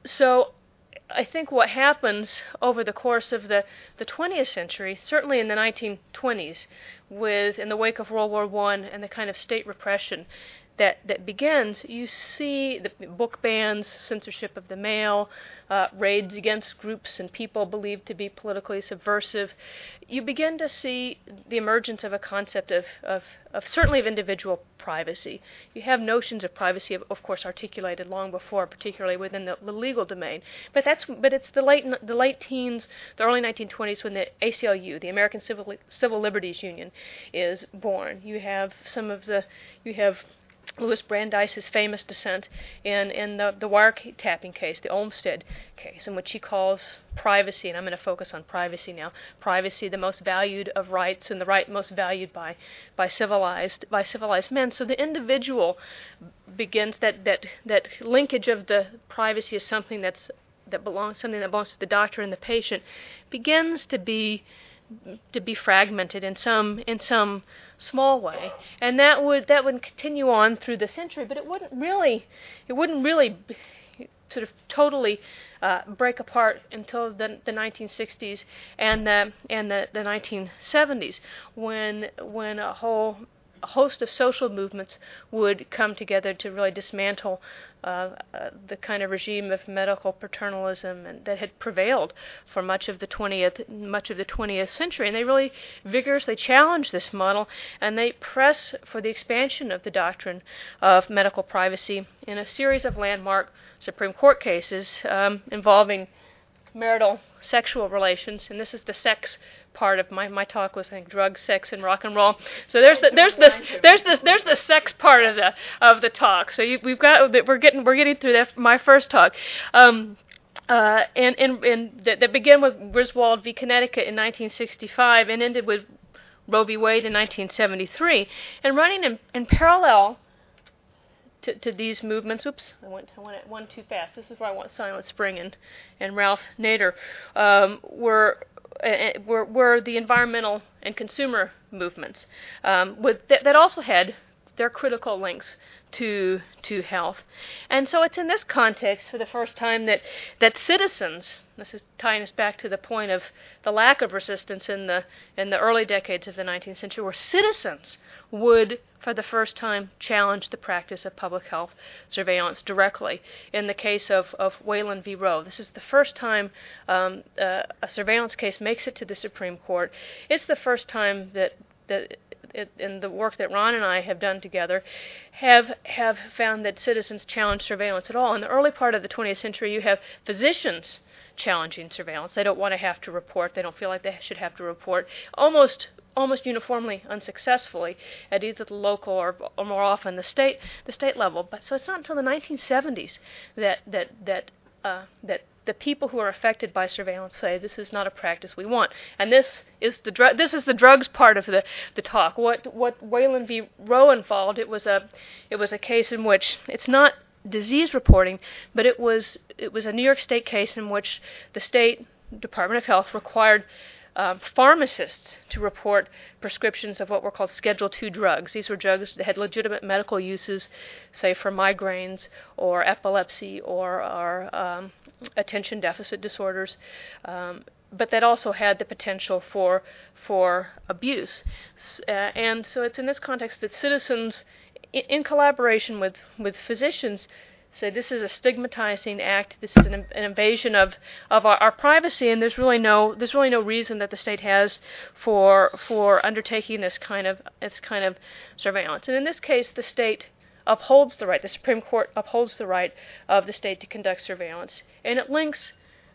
so I think what happens over the course of the, the twentieth century, certainly in the nineteen twenties, with in the wake of World War One and the kind of state repression that, that begins, you see the book bans, censorship of the mail, uh, raids against groups and people believed to be politically subversive. You begin to see the emergence of a concept of, of, of certainly of individual privacy. You have notions of privacy, of, of course, articulated long before, particularly within the, the legal domain. But that's but it's the late the late teens, the early nineteen twenties when the A C L U, the American Civil Civil Liberties Union, is born. You have some of the you have Louis Brandeis's famous dissent in, in the, the wiretapping case, the Olmstead case, in which he calls privacy, and I'm going to focus on privacy now, privacy the most valued of rights and the right most valued by by civilized by civilized men. So the individual begins that that, that linkage of the privacy is something that's that belongs something that belongs to the doctor and the patient begins to be to be fragmented in some in some small way, and that would that would continue on through the century, but it wouldn't really it wouldn't really sort of totally uh, break apart until the, the nineteen sixties and the and the, the nineteen seventies, when when a whole a host of social movements would come together to really dismantle uh, uh, the kind of regime of medical paternalism and that had prevailed for much of the twentieth much of the twentieth century. And they really vigorously challenge this model, and they press for the expansion of the doctrine of medical privacy in a series of landmark Supreme Court cases um, involving marital sexual relations, and this is the sex part of my, my talk was I think drugs, sex, and rock and roll. So there's the there's the there's the there's the sex part of the of the talk. So you, we've got we're getting we're getting through that, my first talk. Um, uh, and and, and that, that began with Griswold v. Connecticut in nineteen sixty-five and ended with Roe v. Wade in nineteen seventy-three. And running in, in parallel To, to these movements, oops, I went, I went one too fast. This is where I want Silent Spring and, and Ralph Nader, um, were, uh, were were the environmental and consumer movements, um, with th- that also had their critical links to to health. And so it's in this context for the first time that, that citizens, this is tying us back to the point of the lack of resistance in the in the early decades of the nineteenth century, where citizens would for the first time challenge the practice of public health surveillance directly. In the case of, of Wayland v. Roe, this is the first time um, uh, a surveillance case makes it to the Supreme Court. It's the first time that that it, in the work that Ron and I have done together, have have found that citizens challenge surveillance at all. In the early part of the twentieth century, you have physicians challenging surveillance. They don't want to have to report. They don't feel like they should have to report. Almost almost uniformly unsuccessfully at either the local or, or more often the state the state level. But so it's not until the nineteen seventies that that that uh, that the people who are affected by surveillance say this is not a practice we want. And this is the dr- this is the drugs part of the, the talk. What what Wayland v. Roe involved, it was a it was a case in which it's not disease reporting, but it was it was a New York State case in which the state Department of Health required um, pharmacists to report prescriptions of what were called Schedule two drugs. These were drugs that had legitimate medical uses, say for migraines or epilepsy or, or um, attention deficit disorders, um, but that also had the potential for for abuse. Uh, and so it's in this context that citizens, in, in collaboration with, with physicians, say this is a stigmatizing act. This is an, an invasion of, of our, our privacy, and there's really no there's really no reason that the state has for for undertaking this kind of this kind of surveillance. And in this case, the state upholds the right. The Supreme Court upholds the right of the state to conduct surveillance, and it links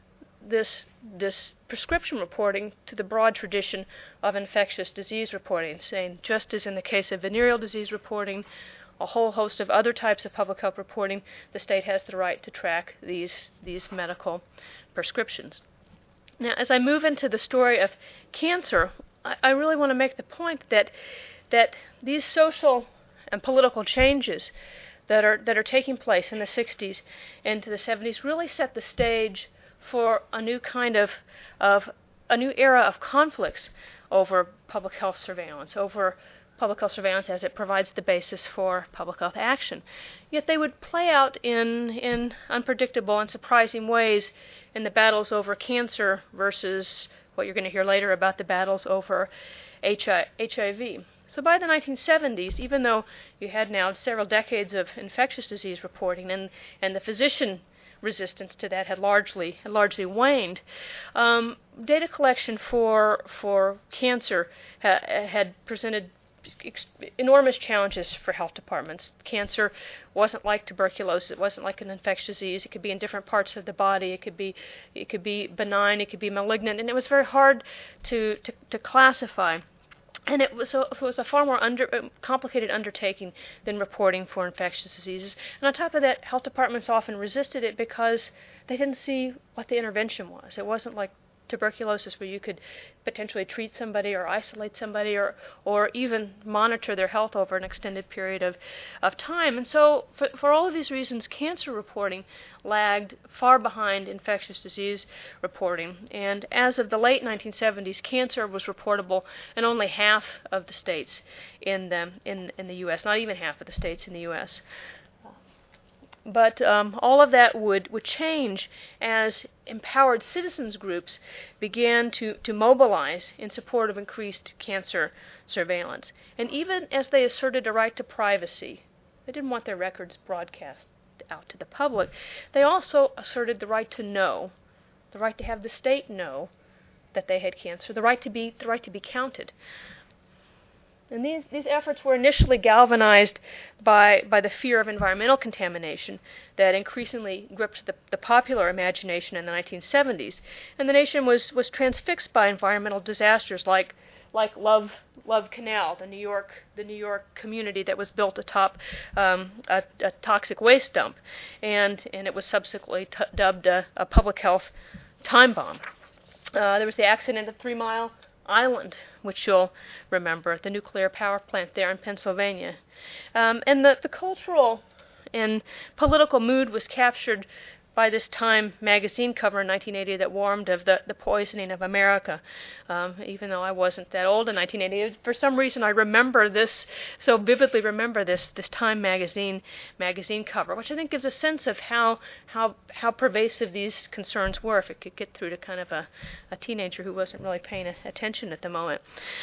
this this prescription reporting to the broad tradition of infectious disease reporting, saying just as in the case of venereal disease reporting, a whole host of other types of public health reporting, the state has the right to track these these medical prescriptions. Now, as I move into the story of cancer, I, I really want to make the point that that these social and political changes that are that are taking place in the sixties into the seventies really set the stage for a new kind of of a new era of conflicts over public health surveillance, over public health surveillance as it provides the basis for public health action. Yet they would play out in in unpredictable and surprising ways in the battles over cancer versus what you're going to hear later about the battles over H I V. So by the nineteen seventies, even though you had now several decades of infectious disease reporting and, and the physician resistance to that had largely had largely waned, um, data collection for for cancer ha- had presented ex- enormous challenges for health departments. Cancer wasn't like tuberculosis; it wasn't like an infectious disease. It could be in different parts of the body. It could be it could be benign. It could be malignant, and it was very hard to to, to classify. And it was, a, it was a far more under, complicated undertaking than reporting for infectious diseases. And on top of that, health departments often resisted it because they didn't see what the intervention was. It wasn't like tuberculosis where you could potentially treat somebody or isolate somebody or, or even monitor their health over an extended period of, of time. And so for, for all of these reasons, cancer reporting lagged far behind infectious disease reporting. And as of the late nineteen seventies, cancer was reportable in only half of the states in the, in, in the U S, not even half of the states in the U S. But um, all of that would, would change as empowered citizens groups began to, to mobilize in support of increased cancer surveillance. And even as they asserted a right to privacy, they didn't want their records broadcast out to the public, they also asserted the right to know, the right to have the state know that they had cancer, the right to be, the right to be counted. And these, these efforts were initially galvanized by, by the fear of environmental contamination that increasingly gripped the, the popular imagination in the nineteen seventies. And the nation was, was transfixed by environmental disasters like like Love Love Canal, the New York the New York community that was built atop um, a, a toxic waste dump, and and it was subsequently t- dubbed a, a public health time bomb. Uh, there was the accident at Three Mile Island, which you'll remember, the nuclear power plant there in Pennsylvania. Um, and the, the cultural and political mood was captured by this Time magazine cover in nineteen eighty that warned of the, the poisoning of America. Um, even though I wasn't that old in nineteen eighty, for some reason I remember this, so vividly remember this this Time magazine magazine cover, which I think gives a sense of how how how pervasive these concerns were, if it could get through to kind of a, a teenager who wasn't really paying attention at the moment.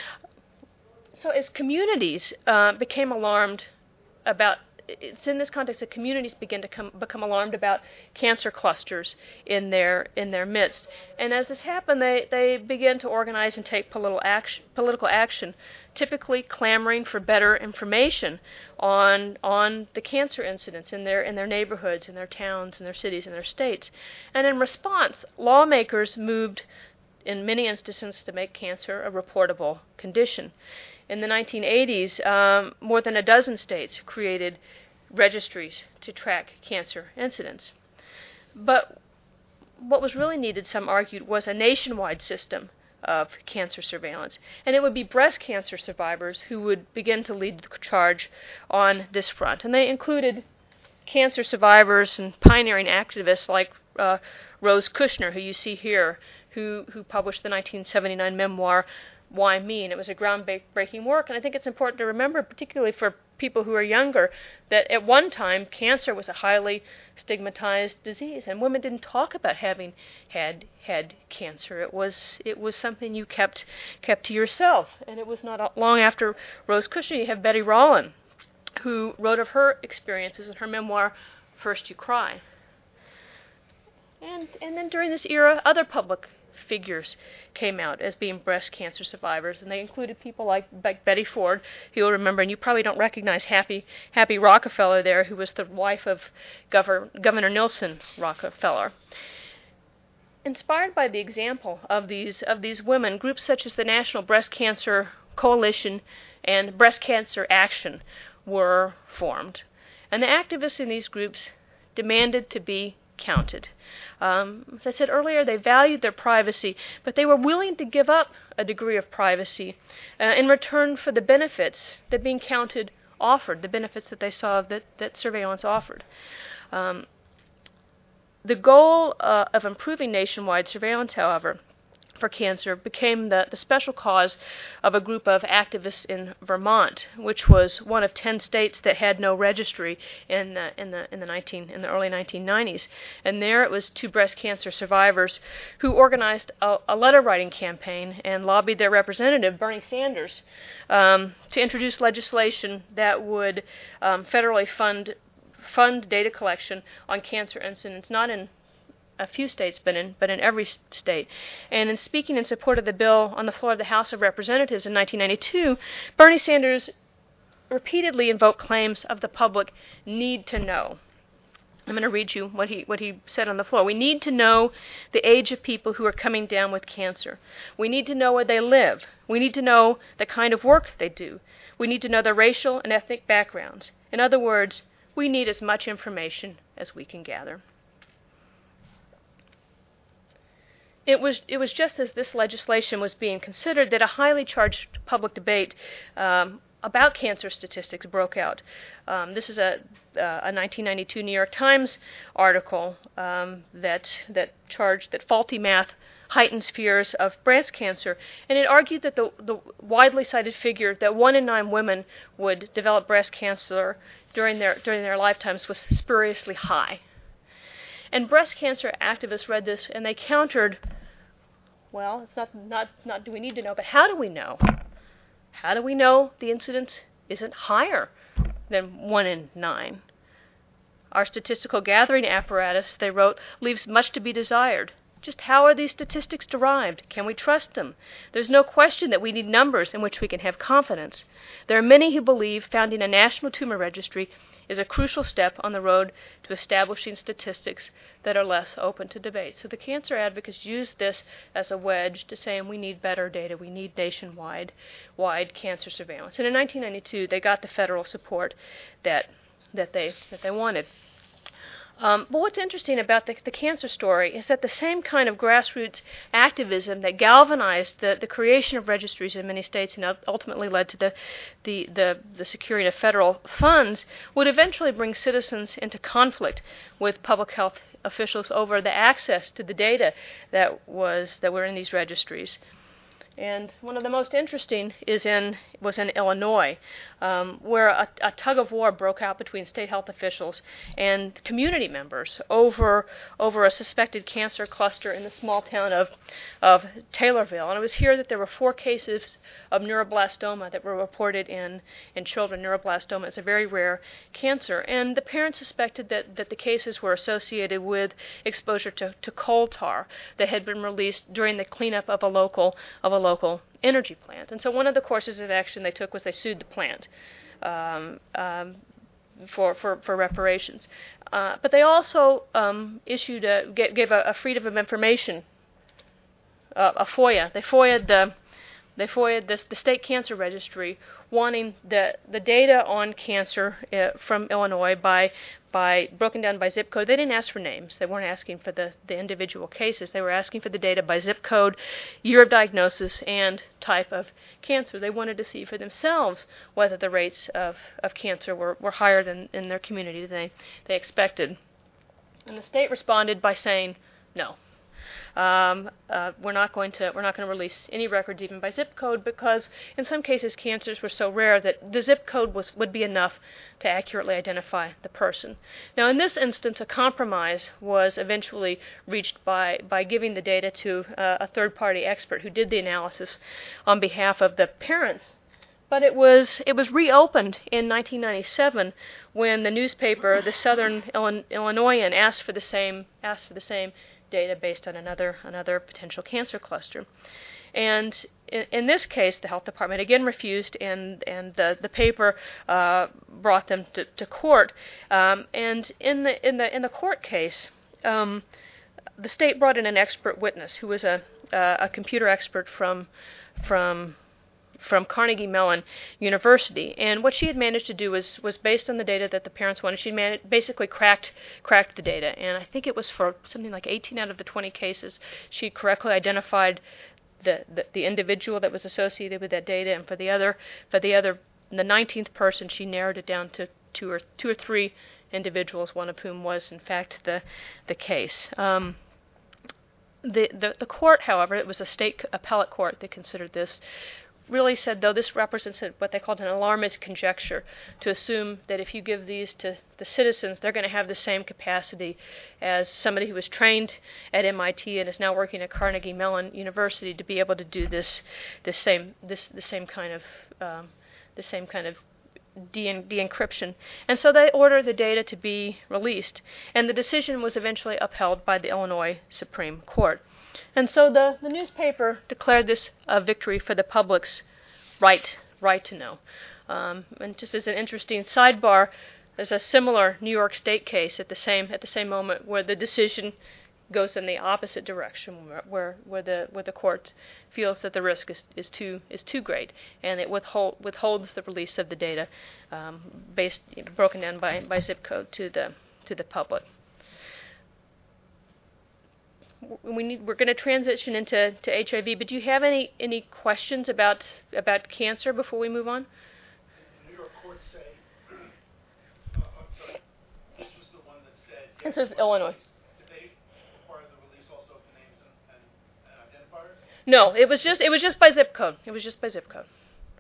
So as communities uh, became alarmed about It's in this context that communities begin to come, become alarmed about cancer clusters in their in their midst. And as this happened, they, they begin to organize and take political action, political action, typically clamoring for better information on on the cancer incidents in their in their neighborhoods, in their towns, in their cities, in their states. And in response, lawmakers moved in many instances to make cancer a reportable condition. In the nineteen eighties, um, more than a dozen states created registries to track cancer incidents. But what was really needed, some argued, was a nationwide system of cancer surveillance. And it would be breast cancer survivors who would begin to lead the charge on this front. And they included cancer survivors and pioneering activists like uh, Rose Kushner, who you see here, who, who published the nineteen seventy-nine memoir, Why Me? And it was a groundbreaking work. And I think it's important to remember, particularly for people who are younger, that at one time cancer was a highly stigmatized disease, and women didn't talk about having had had cancer. It was it was something you kept kept to yourself. And it was not long after Rose Kushner, you have Betty Rollin, who wrote of her experiences in her memoir, First You Cry. And and then during this era, other public figures came out as being breast cancer survivors, and they included people like, like Betty Ford, who you'll remember, and you probably don't recognize Happy Happy Rockefeller there, who was the wife of Governor, Governor Nelson Rockefeller. Inspired by the example of these of these women, groups such as the National Breast Cancer Coalition and Breast Cancer Action were formed. And the activists in these groups demanded to be counted. Um, as I said earlier, they valued their privacy, but they were willing to give up a degree of privacy uh, in return for the benefits that being counted offered, the benefits that they saw that, that surveillance offered. Um, the goal uh, of improving nationwide surveillance, however, for cancer became the, the special cause of a group of activists in Vermont, which was one of ten states that had no registry in the in the in the nineteen in the early nineteen nineties. And there it was two breast cancer survivors who organized a, a letter writing campaign and lobbied their representative Bernie Sanders um, to introduce legislation that would um, federally fund fund data collection on cancer incidents, not in a few states, but in but in every state. And in speaking in support of the bill on the floor of the House of Representatives in nineteen ninety-two, Bernie Sanders repeatedly invoked claims of the public need to know. I'm going to read you what he what he said on the floor. We need to know the age of people who are coming down with cancer. We need to know where they live. We need to know the kind of work they do. We need to know their racial and ethnic backgrounds. In other words, we need as much information as we can gather. It was it was just as this legislation was being considered that a highly charged public debate um, about cancer statistics broke out. Um, this is a, uh, a nineteen ninety-two New York Times article um, that that charged that faulty math heightens fears of breast cancer, and it argued that the, the widely cited figure that one in nine women would develop breast cancer during their during their lifetimes was spuriously high. And breast cancer activists read this and they countered, well, it's not, not, not do we need to know, but how do we know? How do we know the incidence isn't higher than one in nine? Our statistical gathering apparatus, they wrote, leaves much to be desired. Just how are these statistics derived? Can we trust them? There's no question that we need numbers in which we can have confidence. There are many who believe founding a national tumor registry is a crucial step on the road to establishing statistics that are less open to debate. So the cancer advocates used this as a wedge to saying we need better data, we need nationwide wide cancer surveillance. And in nineteen ninety-two, they got the federal support that that they that they wanted. Um, but what's interesting about the, the cancer story is that the same kind of grassroots activism that galvanized the, the creation of registries in many states and ultimately led to the, the, the, the securing of federal funds would eventually bring citizens into conflict with public health officials over the access to the data that was that were in these registries. And one of the most interesting is in was in Illinois, um, where a, a tug of war broke out between state health officials and community members over over a suspected cancer cluster in the small town of of Taylorville. And it was here that there were four cases of neuroblastoma that were reported in in children. Neuroblastoma is a very rare cancer, and the parents suspected that that the cases were associated with exposure to, to coal tar that had been released during the cleanup of a local of a local energy plant. And so one of the courses of action they took was they sued the plant um, um, for, for, for reparations. Uh, but they also um, issued a, gave a, a freedom of information, uh, a FOIA. They FOIA'd the They FOIA'd this, the state cancer registry, wanting the the data on cancer uh, from Illinois by by broken down by zip code. They didn't ask for names. They weren't asking for the, the individual cases. They were asking for the data by zip code, year of diagnosis, and type of cancer. They wanted to see for themselves whether the rates of, of cancer were, were higher than in their community than they, they expected. And the state responded by saying no. Um, uh, we're not going to we're not going to release any records even by zip code, because in some cases cancers were so rare that the zip code was would be enough to accurately identify the person. Now, in this instance, a compromise was eventually reached by by giving the data to uh, a third-party expert who did the analysis on behalf of the parents. But it was it was reopened in nineteen ninety-seven when the newspaper, the Southern Illin- Illinoisan, asked for the same asked for the same data based on another another potential cancer cluster. And in, in this case, the health department again refused, and and the the paper uh, brought them to, to court. Um, and in the in the in the court case, um, the state brought in an expert witness who was a uh, a computer expert from from. from Carnegie Mellon University, and what she had managed to do was was based on the data that the parents wanted. She man- basically cracked cracked the data, and I think it was for something like eighteen out of the twenty cases she correctly identified the, the the individual that was associated with that data, and for the other for the other the nineteenth person, she narrowed it down to two or two or three individuals, one of whom was in fact the the case. Um, the, the the court, however, it was a state appellate court that considered this, really said, though, this represents what they called an alarmist conjecture, to assume that if you give these to the citizens, they're going to have the same capacity as somebody who was trained at M I T and is now working at Carnegie Mellon University to be able to do this, this same, this the same kind of, um, the same kind of de- de-encryption. And so they ordered the data to be released, and the decision was eventually upheld by the Illinois Supreme Court. And so the, the newspaper declared this a victory for the public's right right to know. Um, and just as an interesting sidebar, there's a similar New York State case at the same at the same moment where the decision goes in the opposite direction, where where, where the where the court feels that the risk is, is too is too great, and it withhold, withholds the release of the data, um, based broken down by by zip code to the to the public. We need, we're going to transition into to H I V, but do you have any, any questions about about cancer before we move on? The New York courts say, uh, I'm sorry, this was the one that said. This yes, is Illinois. Did they require the release also of the names and, and, and identifiers? No, it was just it was just by zip code. It was just by zip code.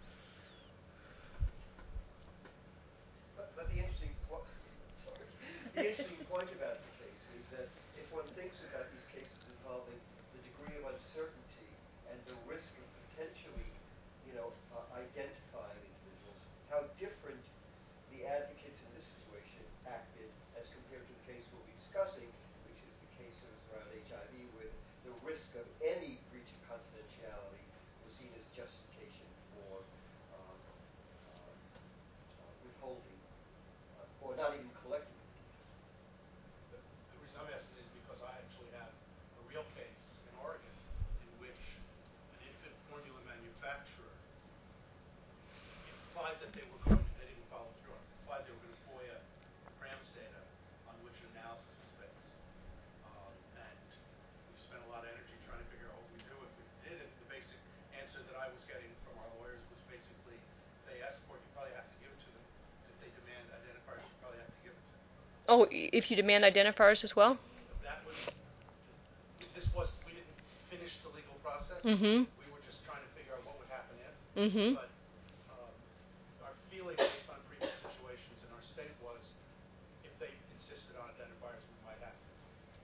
But, but the interesting point, sorry, the interesting point about the case is that if one thinks about these cases involving the degree of uncertainty and the risk of potentially, you know, uh, identifying individuals, how different the advocates in this situation acted as compared to the case we'll be discussing, which is the cases around H I V, where the risk of any breach of confidentiality was seen as justification for um, uh, uh, withholding uh, or not even collecting. The, the reason I'm asking is because I actually have a real case in Oregon in which an infant formula manufacturer implied that they were going to, they didn't follow through on it, implied they were going to FOIA Rams data on which an analysis was based. Um, and we spent a lot of energy trying to figure out what we do if we did it. The basic answer that I was getting from our lawyers was basically, they asked for it, you probably have to give it to them. If they demand identifiers, you probably have to give it to them. Oh, if you demand identifiers as well? That was, this was, we didn't finish the legal process. Mm-hmm. We were just trying to figure out what would happen if. Mm-hmm. But um, our feeling based on previous situations in our state was, if they insisted on identifiers, we might have to.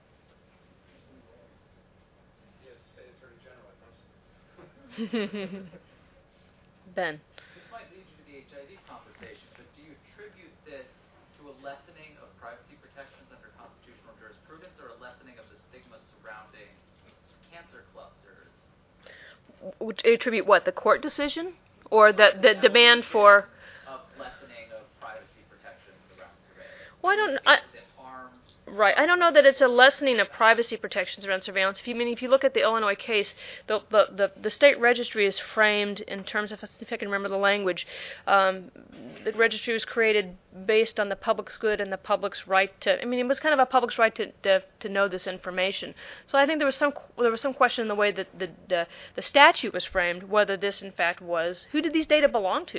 Yes, state attorney general, I know. Ben. This might lead you to the H I V conversation, but do you attribute this to a lessening of privacy protections under constitutional jurisprudence or a lessening of the stigma surrounding cancer clusters? Would you attribute what, the court decision? Or the, the demand for... Of lessening of privacy protections around surveillance. Well, I don't... I, That harm Right. I don't know that it's a lessening of privacy protections around surveillance. If you I mean, if you look at the Illinois case, the the, the, the state registry is framed in terms of, if I can remember the language, um, the registry was created based on the public's good and the public's right to. I mean, it was kind of a public's right to to, to know this information. So I think there was some there was some question in the way that the, the the statute was framed, whether this in fact was, who did these data belong to?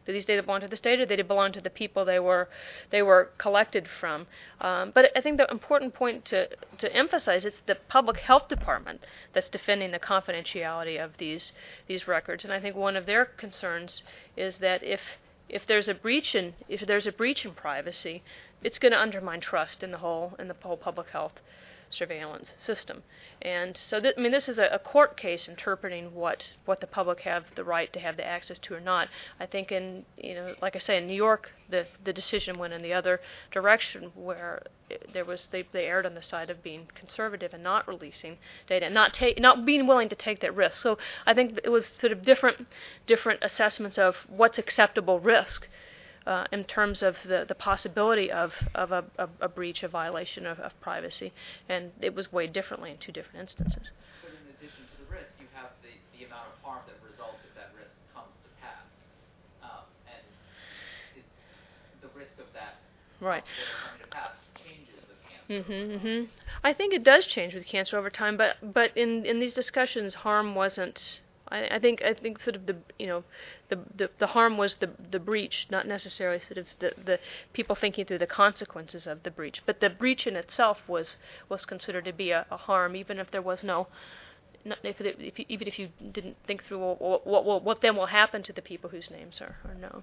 Do these data belong to the state, or did they belong to the people they were they were collected from? Um, but I think the important point to to emphasize is the public health department that's defending the confidentiality of these these records. And I think one of their concerns is that if if there's a breach in if there's a breach in privacy, it's going to undermine trust in the whole in the whole public health surveillance system. And so, th- I mean, this is a, a court case interpreting what, what the public have the right to have the access to or not. I think in, you know, like I say, in New York, the the decision went in the other direction, where it, there was they, they erred on the side of being conservative and not releasing data, and not take not being willing to take that risk. So I think it was sort of different different assessments of what's acceptable risk. Uh, in terms of the, the possibility of, of a, a, a breach, a violation of, of privacy, and it was weighed differently in two different instances. But in addition to the risk, you have the, the amount of harm that results if that risk comes to pass, um, and it, the risk of that right. coming to pass changes with cancer. Mm-hmm, mm-hmm. I think it does change with cancer over time, but but in, in these discussions, harm wasn't. I, I think I think sort of the you know the, the, the harm was the the breach, not necessarily sort of the, the people thinking through the consequences of the breach. But the breach in itself was was considered to be a, a harm, even if there was no, not, if, it, if you, even if you didn't think through what what, what what then will happen to the people whose names are, are known.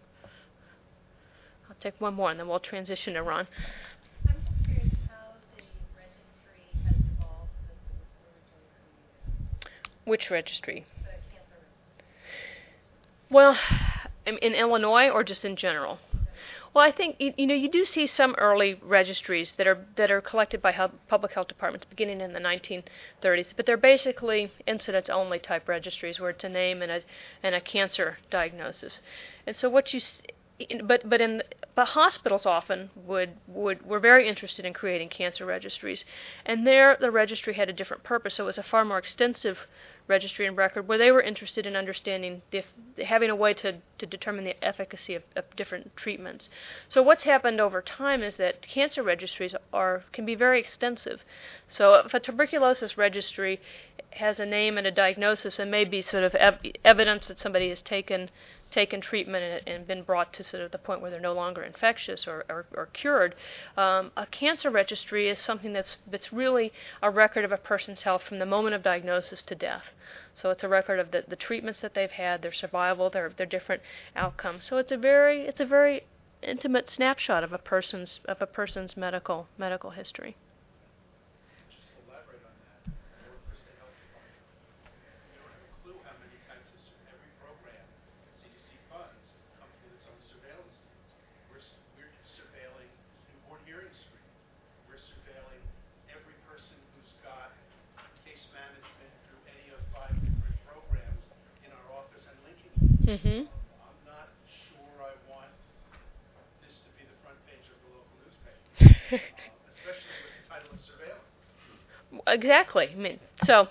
I'll take one more and then we'll transition to Ron. I'm just curious how the registry has evolved since it was originally created. Which registry? The cancer registry. Well, in, in Illinois or just in general? Well, I think you, you know you do see some early registries that are that are collected by hub, public health departments beginning in the nineteen thirties, but they're basically incidence-only type registries where it's a name and a and a cancer diagnosis. And so what you s- but but in but hospitals often would would were very interested in creating cancer registries, and there the registry had a different purpose. So it was a far more extensive registry and record where they were interested in understanding the, having a way to, to determine the efficacy of, of different treatments. So what's happened over time is that cancer registries are can be very extensive. So if a tuberculosis registry has a name and a diagnosis and may be sort of ev- evidence that somebody has taken taken treatment and, and been brought to sort of the point where they're no longer infectious or, or, or cured, um, a cancer registry is something that's that's really a record of a person's health from the moment of diagnosis to death. So it's a record of the, the treatments that they've had, their survival, their their different outcomes. So it's a very it's a very intimate snapshot of a person's of a person's medical medical history. Just to elaborate on that, I work for state health department. You don't have a clue how many times this, every program that C D C funds comes with its own surveillance needs. We're, s- we're surveilling newborn hearing screening. We're surveilling every person who's got case management through any of five different programs in our office and linking them. Mm-hmm. I'm not sure I want this to be the front page of the local newspaper, uh, especially with the title of surveillance. Exactly. I mean, so,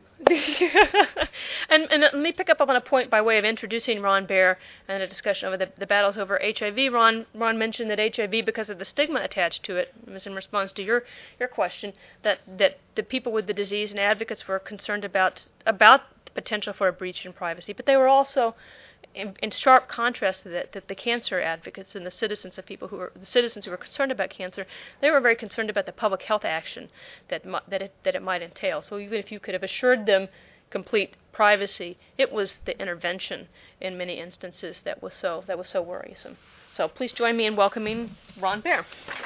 and, and let me pick up on a point by way of introducing Ron Baer and a discussion over the, the battles over H I V. Ron Ron mentioned that H I V, because of the stigma attached to it, was in response to your, your question, that, that the people with the disease and advocates were concerned about about the potential for a breach in privacy, but they were also in, in sharp contrast to that, that the cancer advocates and the citizens of people who were the citizens who were concerned about cancer, they were very concerned about the public health action that mi- that it that it might entail. So even if you could have assured them complete privacy, it was the intervention in many instances that was so that was so worrisome. So please join me in welcoming Ron Baer.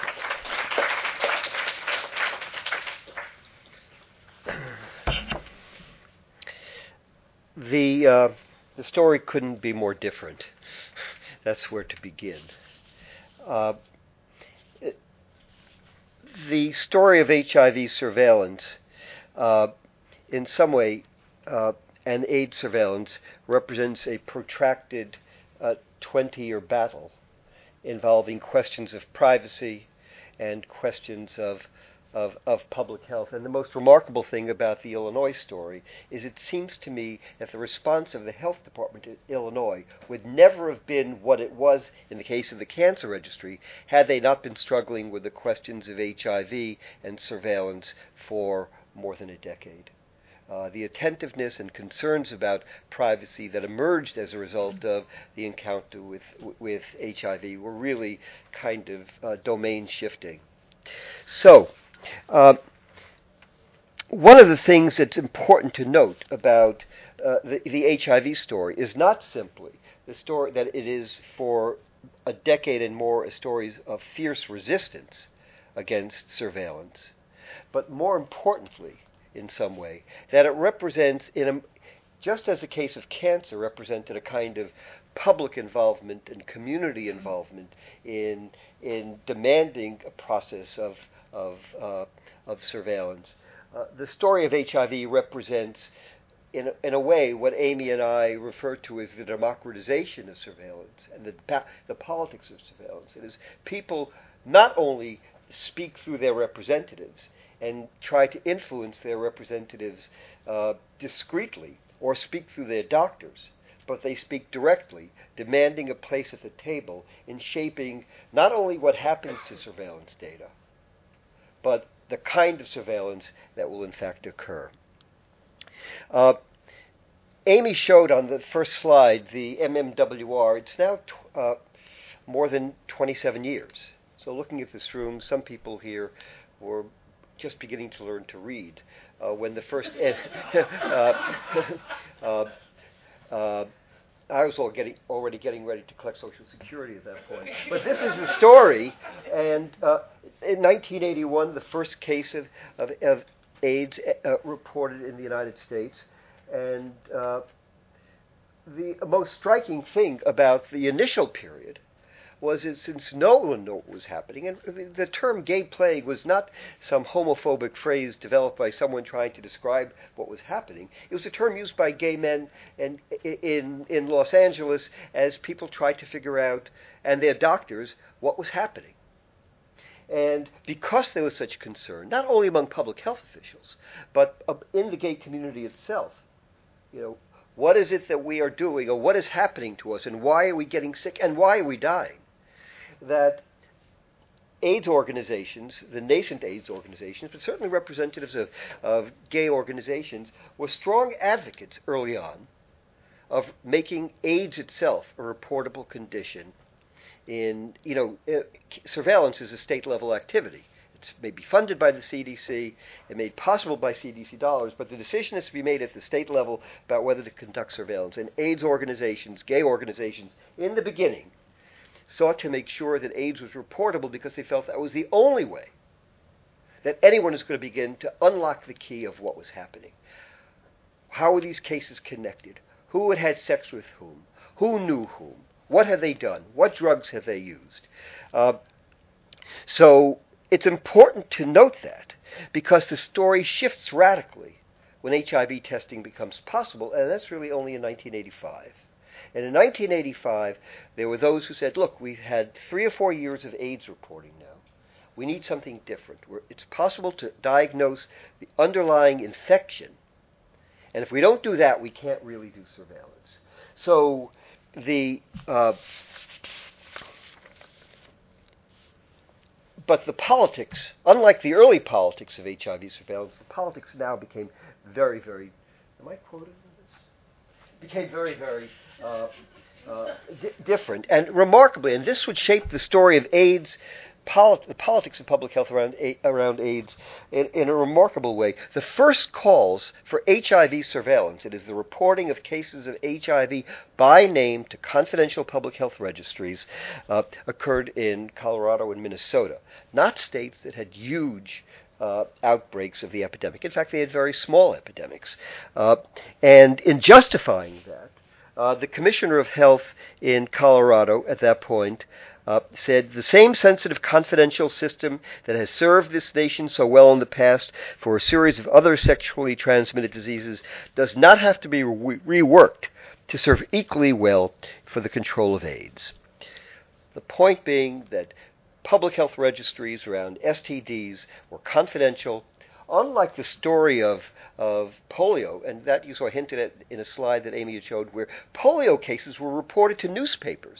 The uh, the story couldn't be more different. That's where to begin. Uh, it, the story of H I V surveillance, uh, in some way, uh, and AIDS surveillance represents a protracted uh, twenty-year battle involving questions of privacy and questions of Of, of public health. And the most remarkable thing about the Illinois story is it seems to me that the response of the health department in Illinois would never have been what it was in the case of the cancer registry had they not been struggling with the questions of H I V and surveillance for more than a decade. uh, the attentiveness and concerns about privacy that emerged as a result of the encounter with with H I V were really kind of uh, domain shifting. So, uh, one of the things that's important to note about uh, the, the H I V story is not simply the story that it is for a decade and more a story of fierce resistance against surveillance, but more importantly, in some way, that it represents, in a, just as the case of cancer represented a kind of public involvement and community involvement in in demanding a process of of uh, of surveillance. Uh, the story of H I V represents, in a, in a way, what Amy and I refer to as the democratization of surveillance and the the politics of surveillance. It is people not only speak through their representatives and try to influence their representatives uh, discreetly, or speak through their doctors, but they speak directly, demanding a place at the table in shaping not only what happens to surveillance data, but the kind of surveillance that will in fact occur. Uh, Amy showed on the first slide the M M W R. It's now tw- uh, more than twenty-seven years. So looking at this room, some people here were just beginning to learn to read uh, when the first ed- uh, uh, uh, I was all getting, already getting ready to collect Social Security at that point. But this is the story. And uh, in nineteen eighty-one, the first case of, of, of AIDS uh, reported in the United States. And uh, the most striking thing about the initial period was that since no one knew what was happening, and the, the term gay plague was not some homophobic phrase developed by someone trying to describe what was happening. It was a term used by gay men and in, in Los Angeles as people tried to figure out, and their doctors, what was happening. And because there was such concern, not only among public health officials, but in the gay community itself, you know, what is it that we are doing, or what is happening to us, and why are we getting sick, and why are we dying? That AIDS organizations, the nascent AIDS organizations, but certainly representatives of, of gay organizations, were strong advocates early on of making AIDS itself a reportable condition. In, you know, uh, surveillance is a state-level activity. It's maybe funded by the C D C, and made possible by C D C dollars, but the decision has to be made at the state level about whether to conduct surveillance. And AIDS organizations, gay organizations, in the beginning, sought to make sure that AIDS was reportable because they felt that was the only way that anyone is going to begin to unlock the key of what was happening. How were these cases connected? Who had had sex with whom? Who knew whom? What had they done? What drugs had they used? Uh, so it's important to note that, because the story shifts radically when H I V testing becomes possible, and that's really only in nineteen eighty-five. And in nineteen eighty-five, there were those who said, look, we've had three or four years of AIDS reporting now. We need something different. Where it's possible to diagnose the underlying infection, and if we don't do that, we can't really do surveillance. So the... Uh, But the politics, unlike the early politics of H I V surveillance, the politics now became very, very, am I quoted in this? Became very, very uh, uh, di- different. And remarkably, and this would shape the story of AIDS, polit- the politics of public health around, a- around AIDS in, in a remarkable way. The first calls for H I V surveillance, it is the reporting of cases of H I V by name to confidential public health registries, uh, occurred in Colorado and Minnesota, not states that had huge uh, outbreaks of the epidemic. In fact, they had very small epidemics. Uh, and in justifying that, uh, the Commissioner of Health in Colorado at that point Uh, said, the same sensitive confidential system that has served this nation so well in the past for a series of other sexually transmitted diseases does not have to be re- reworked to serve equally well for the control of AIDS. The point being that public health registries around S T Ds were confidential, unlike the story of, of polio, and that you saw hinted at in a slide that Amy had showed, where polio cases were reported to newspapers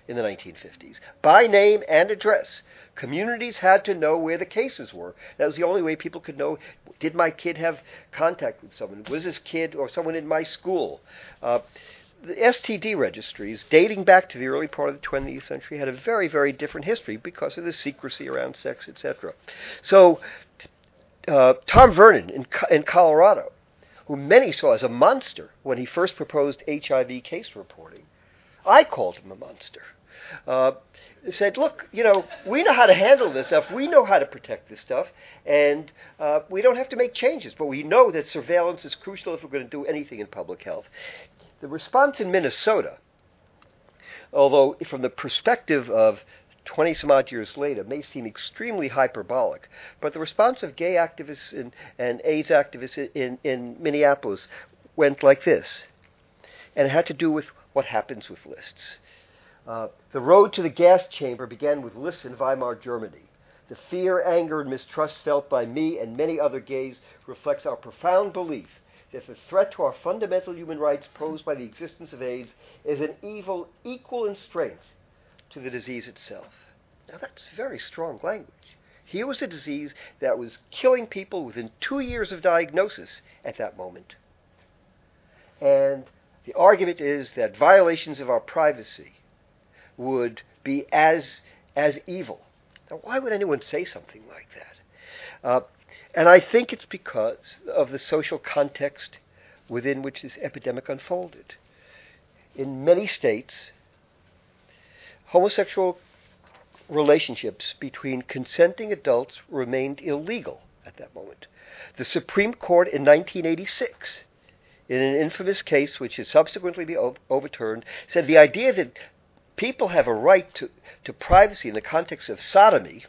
in the nineteen fifties. By name and address. Communities had to know where the cases were. That was the only way people could know, did my kid have contact with someone? Was this kid or someone in my school? Uh, the S T D registries, dating back to the early part of the twentieth century, had a very, very different history because of the secrecy around sex, et cetera. So, uh, Tom Vernon in, in Colorado, who many saw as a monster when he first proposed H I V case reporting, I called him a monster. Uh, said, look, you know, we know how to handle this stuff. We know how to protect this stuff. And uh, we don't have to make changes. But we know that surveillance is crucial if we're going to do anything in public health. The response in Minnesota, although from the perspective of twenty-some-odd years later, may seem extremely hyperbolic, but the response of gay activists in, and AIDS activists in, in Minneapolis went like this. And it had to do with what happens with lists. Uh, the road to the gas chamber began with lists in Weimar, Germany. The fear, anger, and mistrust felt by me and many other gays reflects our profound belief that the threat to our fundamental human rights posed by the existence of AIDS is an evil equal in strength to the disease itself. Now that's very strong language. Here was a disease that was killing people within two years of diagnosis at that moment. And the argument is that violations of our privacy would be as as evil. Now, why would anyone say something like that? Uh, and I think it's because of the social context within which this epidemic unfolded. In many states, homosexual relationships between consenting adults remained illegal at that moment. The Supreme Court in nineteen eighty-six, in an infamous case which has subsequently been o- overturned, said the idea that people have a right to, to privacy in the context of sodomy,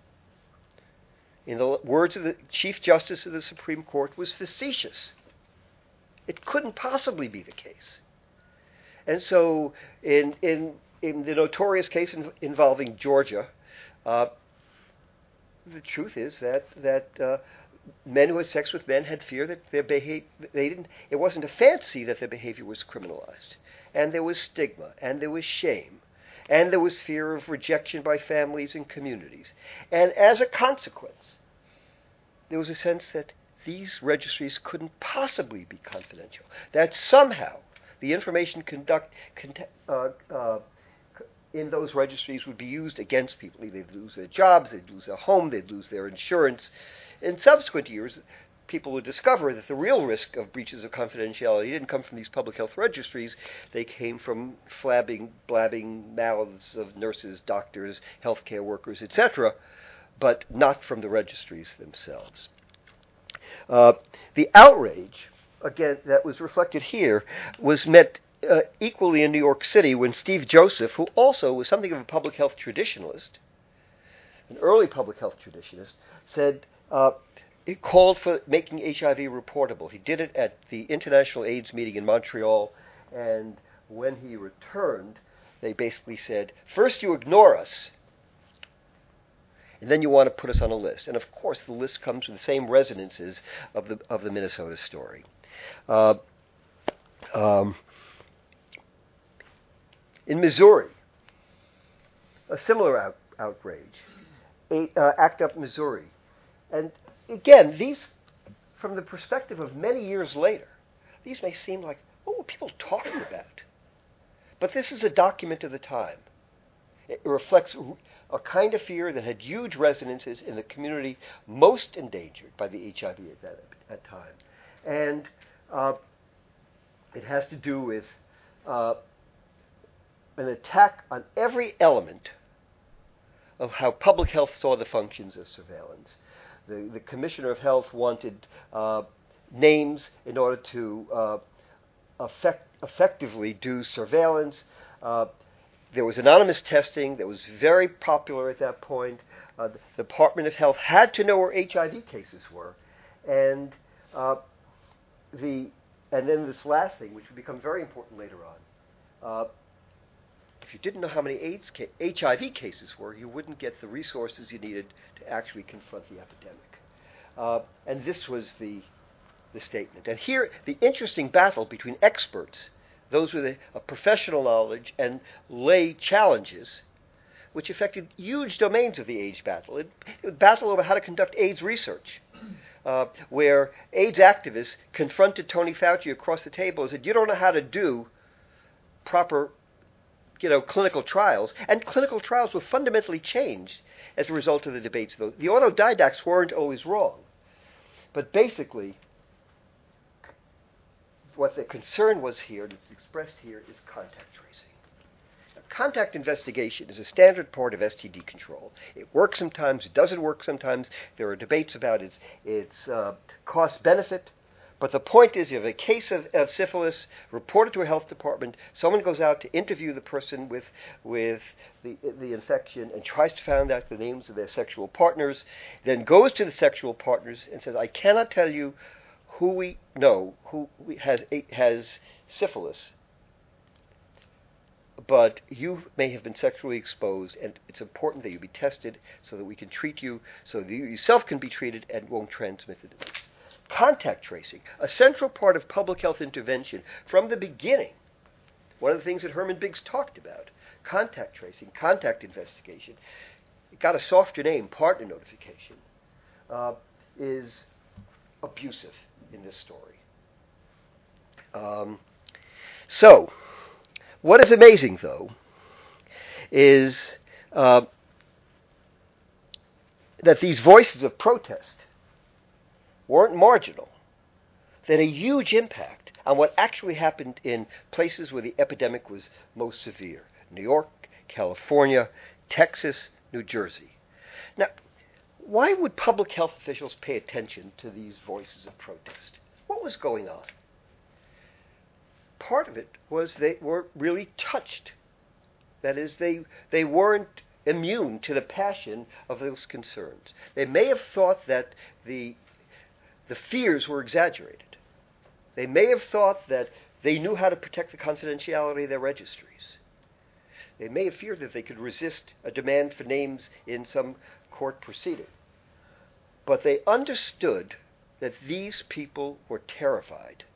in the words of the Chief Justice of the Supreme Court, was facetious. It couldn't possibly be the case. And so in in, in the notorious case in, involving Georgia, uh, the truth is that, that uh, men who had sex with men had fear that their behavior, they didn't, it wasn't a fancy that their behavior was criminalized. And there was stigma, and there was shame, and there was fear of rejection by families and communities. And as a consequence, there was a sense that these registries couldn't possibly be confidential, that somehow the information conduct, cont- uh, uh, in those registries would be used against people. They'd lose their jobs, they'd lose their home, they'd lose their insurance. In subsequent years, people would discover that the real risk of breaches of confidentiality didn't come from these public health registries. They came from flabbing, blabbing mouths of nurses, doctors, healthcare workers, et cetera, but not from the registries themselves. Uh, the outrage, again, that was reflected here, was met uh, equally in New York City when Steve Joseph, who also was something of a public health traditionalist, an early public health traditionalist, said, uh, It called for making H I V reportable. He did it at the International AIDS meeting in Montreal, and when he returned, they basically said, first you ignore us, and then you want to put us on a list. And of course, the list comes with the same resonances of the of the Minnesota story. Uh, um, in Missouri, a similar out, outrage, a, uh, Act Up Missouri, and again, these, from the perspective of many years later, these may seem like, what were people talking about? But this is a document of the time. It reflects a kind of fear that had huge resonances in the community most endangered by the H I V at that at time. And uh, it has to do with uh, an attack on every element of how public health saw the functions of surveillance. The, the Commissioner of Health wanted uh, names in order to uh, effect, effectively do surveillance. Uh, there was anonymous testing that was very popular at that point. Uh, the Department of Health had to know where H I V cases were. And uh, the and then this last thing, which would become very important later on, uh, if you didn't know how many AIDS ca- H I V cases were, you wouldn't get the resources you needed to actually confront the epidemic. Uh, and this was the, the statement. And here, the interesting battle between experts those with a, a professional knowledge and lay challenges, which affected huge domains of the AIDS battle. It, it was a battle over how to conduct AIDS research, uh, where AIDS activists confronted Tony Fauci across the table and said, you don't know how to do proper, you know, clinical trials. And clinical trials were fundamentally changed as a result of the debates. The, the autodidacts weren't always wrong. But basically, what the concern was here, that's expressed here, is contact tracing. Now, contact investigation is a standard part of S T D control. It works sometimes, it doesn't work sometimes. There are debates about its, its uh, cost-benefit. But the point is, you have a case of, of syphilis reported to a health department, someone goes out to interview the person with, with the, the infection and tries to find out the names of their sexual partners, then goes to the sexual partners and says, I cannot tell you who we know who we has has syphilis, but you may have been sexually exposed, and it's important that you be tested so that we can treat you, so that you yourself can be treated and won't transmit the disease. Contact tracing, a central part of public health intervention from the beginning. One of the things that Herman Biggs talked about, contact tracing, contact investigation, it got a softer name, partner notification, uh, is abusive in this story. Um, so, what is amazing, though, is uh, that these voices of protest weren't marginal. They had a huge impact on what actually happened in places where the epidemic was most severe. New York, California, Texas, New Jersey. Now, why would public health officials pay attention to these voices of protest? What was going on? Part of it was they were really touched. That is, they they weren't immune to the passion of those concerns. They may have thought that the the fears were exaggerated. They may have thought that they knew how to protect the confidentiality of their registries. They may have feared that they could resist a demand for names in some court proceeding. But they understood that these people were terrified.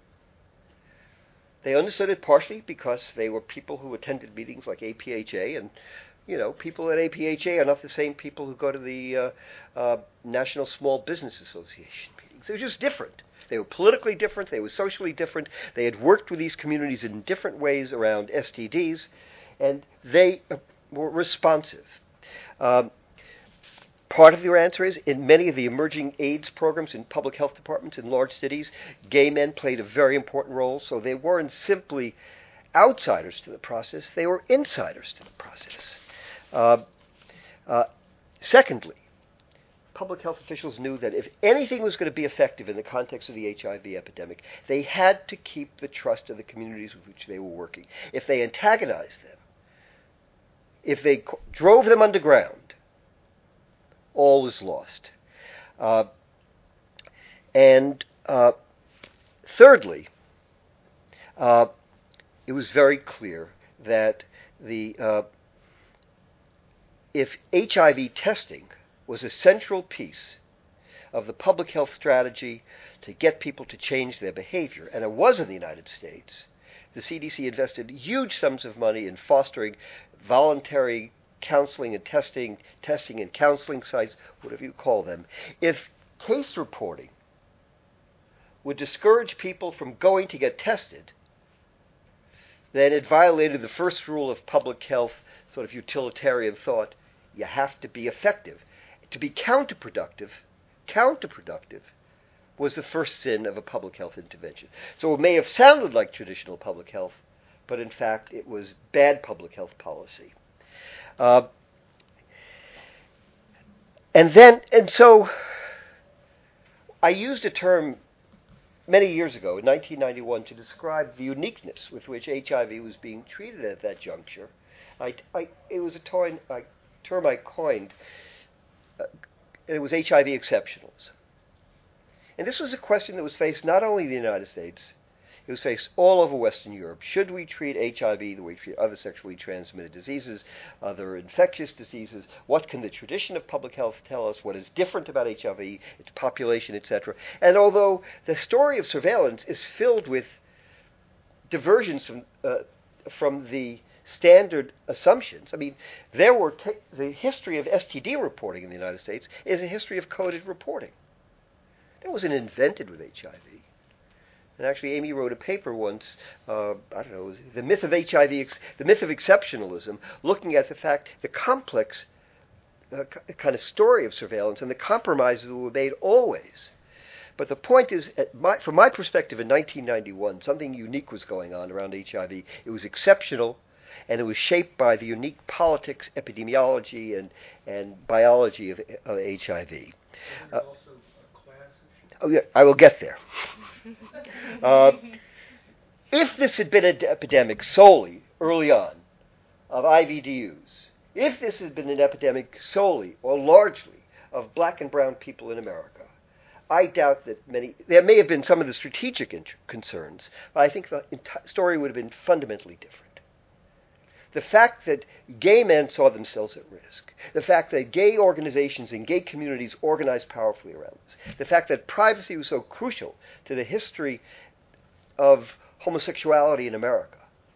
They understood it partially because they were people who attended meetings like A P H A, and, you know, people at A P H A are not the same people who go to the uh, uh, National Small Business Association meetings. They were just different. They were politically different. They were socially different. They had worked with these communities in different ways around S T Ds, and they uh, were responsive. Um, Part of your answer is, in many of the emerging AIDS programs in public health departments in large cities, gay men played a very important role, so they weren't simply outsiders to the process, they were insiders to the process. Uh, uh, secondly, public health officials knew that if anything was going to be effective in the context of the H I V epidemic, they had to keep the trust of the communities with which they were working. If they antagonized them, if they co- drove them underground, all was lost. Uh, and uh, thirdly, uh, it was very clear that the uh, if H I V testing was a central piece of the public health strategy to get people to change their behavior, and it was in the United States, the C D C invested huge sums of money in fostering voluntary counseling and testing, testing and counseling sites, whatever you call them. If case reporting would discourage people from going to get tested, then it violated the first rule of public health, sort of utilitarian thought. You have to be effective. To be counterproductive, counterproductive was the first sin of a public health intervention. So it may have sounded like traditional public health, but in fact it was bad public health policy. Uh, and then, and so, I used a term many years ago, in nineteen ninety-one, to describe the uniqueness with which H I V was being treated at that juncture. I, I, it was a term I, term I coined, uh, and it was H I V exceptionalism. And this was a question that was faced not only in the United States, it was faced all over Western Europe. Should we treat H I V the way we treat other sexually transmitted diseases, other infectious diseases? What can the tradition of public health tell us? What is different about H I V, its population, et cetera? And although the story of surveillance is filled with diversions from uh, from the standard assumptions. I mean, there were t- the history of S T D reporting in the United States is a history of coded reporting. It wasn't invented with H I V. And actually, Amy wrote a paper once. Uh, I don't know, it was the myth of H I V, ex- the myth of exceptionalism, looking at the fact, the complex uh, c- kind of story of surveillance and the compromises that were made always. But the point is, at my, from my perspective, in nineteen ninety-one, something unique was going on around H I V. It was exceptional, and it was shaped by the unique politics, epidemiology, and, and biology of, of H I V. Uh, oh yeah, I will get there. uh, if this had been an epidemic solely, early on, of I V D Us, if this had been an epidemic solely or largely of black and brown people in America, I doubt that many, there may have been some of the strategic int- concerns, but I think the enti- story would have been fundamentally different. The fact that gay men saw themselves at risk, the fact that gay organizations and gay communities organized powerfully around this, the fact that privacy was so crucial to the history of homosexuality in America,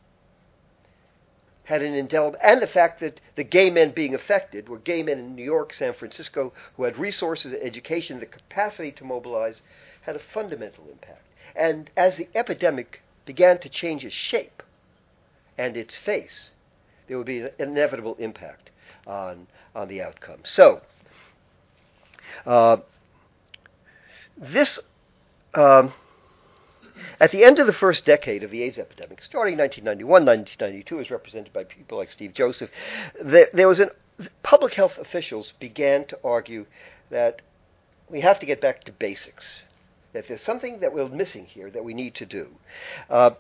had an indelible, and the fact that the gay men being affected were gay men in New York, San Francisco, who had resources, education, the capacity to mobilize, had a fundamental impact. And as the epidemic began to change its shape and its face, there would be an inevitable impact on, on the outcome. So, uh, this... Um, At the end of the first decade of the AIDS epidemic, starting nineteen ninety-one, nineteen ninety-two, as represented by people like Steve Joseph, there, there was an, public health officials began to argue that we have to get back to basics, that there's something that we're missing here that we need to do. Uh,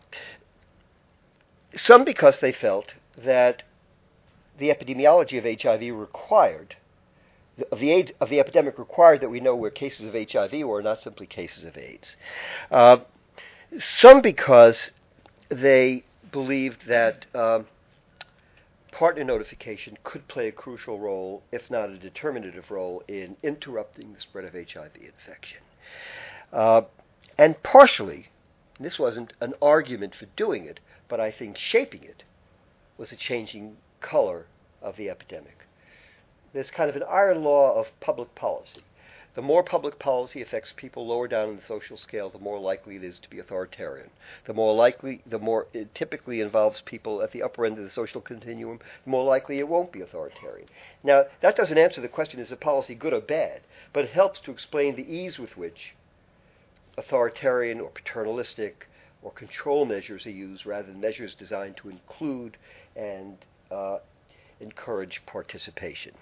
some because they felt that the epidemiology of H I V required, of the AIDS, of the epidemic required that we know where cases of H I V were, not simply cases of AIDS. Uh, Some because they believed that um, partner notification could play a crucial role, if not a determinative role, in interrupting the spread of H I V infection. Uh, and partially, and this wasn't an argument for doing it, but I think shaping it was a changing color of the epidemic. There's kind of an iron law of public policy. The more public policy affects people lower down in the social scale, the more likely it is to be authoritarian. The more likely, the more it typically involves people at the upper end of the social continuum, the more likely it won't be authoritarian. Now, that doesn't answer the question, is the policy good or bad? But it helps to explain the ease with which authoritarian or paternalistic or control measures are used rather than measures designed to include and uh, encourage participation.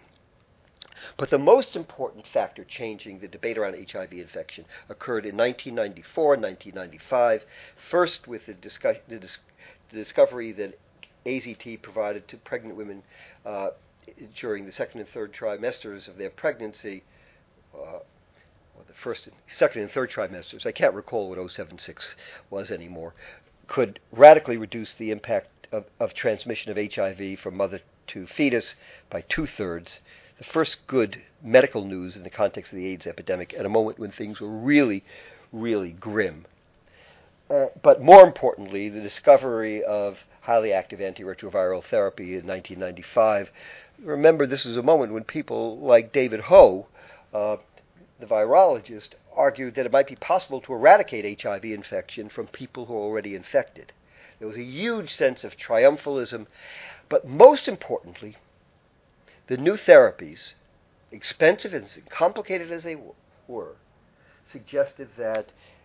But the most important factor changing the debate around H I V infection occurred in nineteen ninety-four, nineteen ninety-five, first with the, discuss- the, dis- the discovery that A Z T provided to pregnant women uh, during the second and third trimesters of their pregnancy, uh, or the first, and second and third trimesters, I can't recall what oh seven six was anymore, could radically reduce the impact of, of transmission of H I V from mother to fetus by two-thirds. The first good medical news in the context of the AIDS epidemic at a moment when things were really, really grim. Uh, but more importantly, the discovery of highly active antiretroviral therapy in nineteen ninety-five. Remember, this was a moment when people like David Ho, uh, the virologist, argued that it might be possible to eradicate H I V infection from people who are already infected. There was a huge sense of triumphalism, but most importantly, the new therapies, expensive and complicated as they w- were, suggested that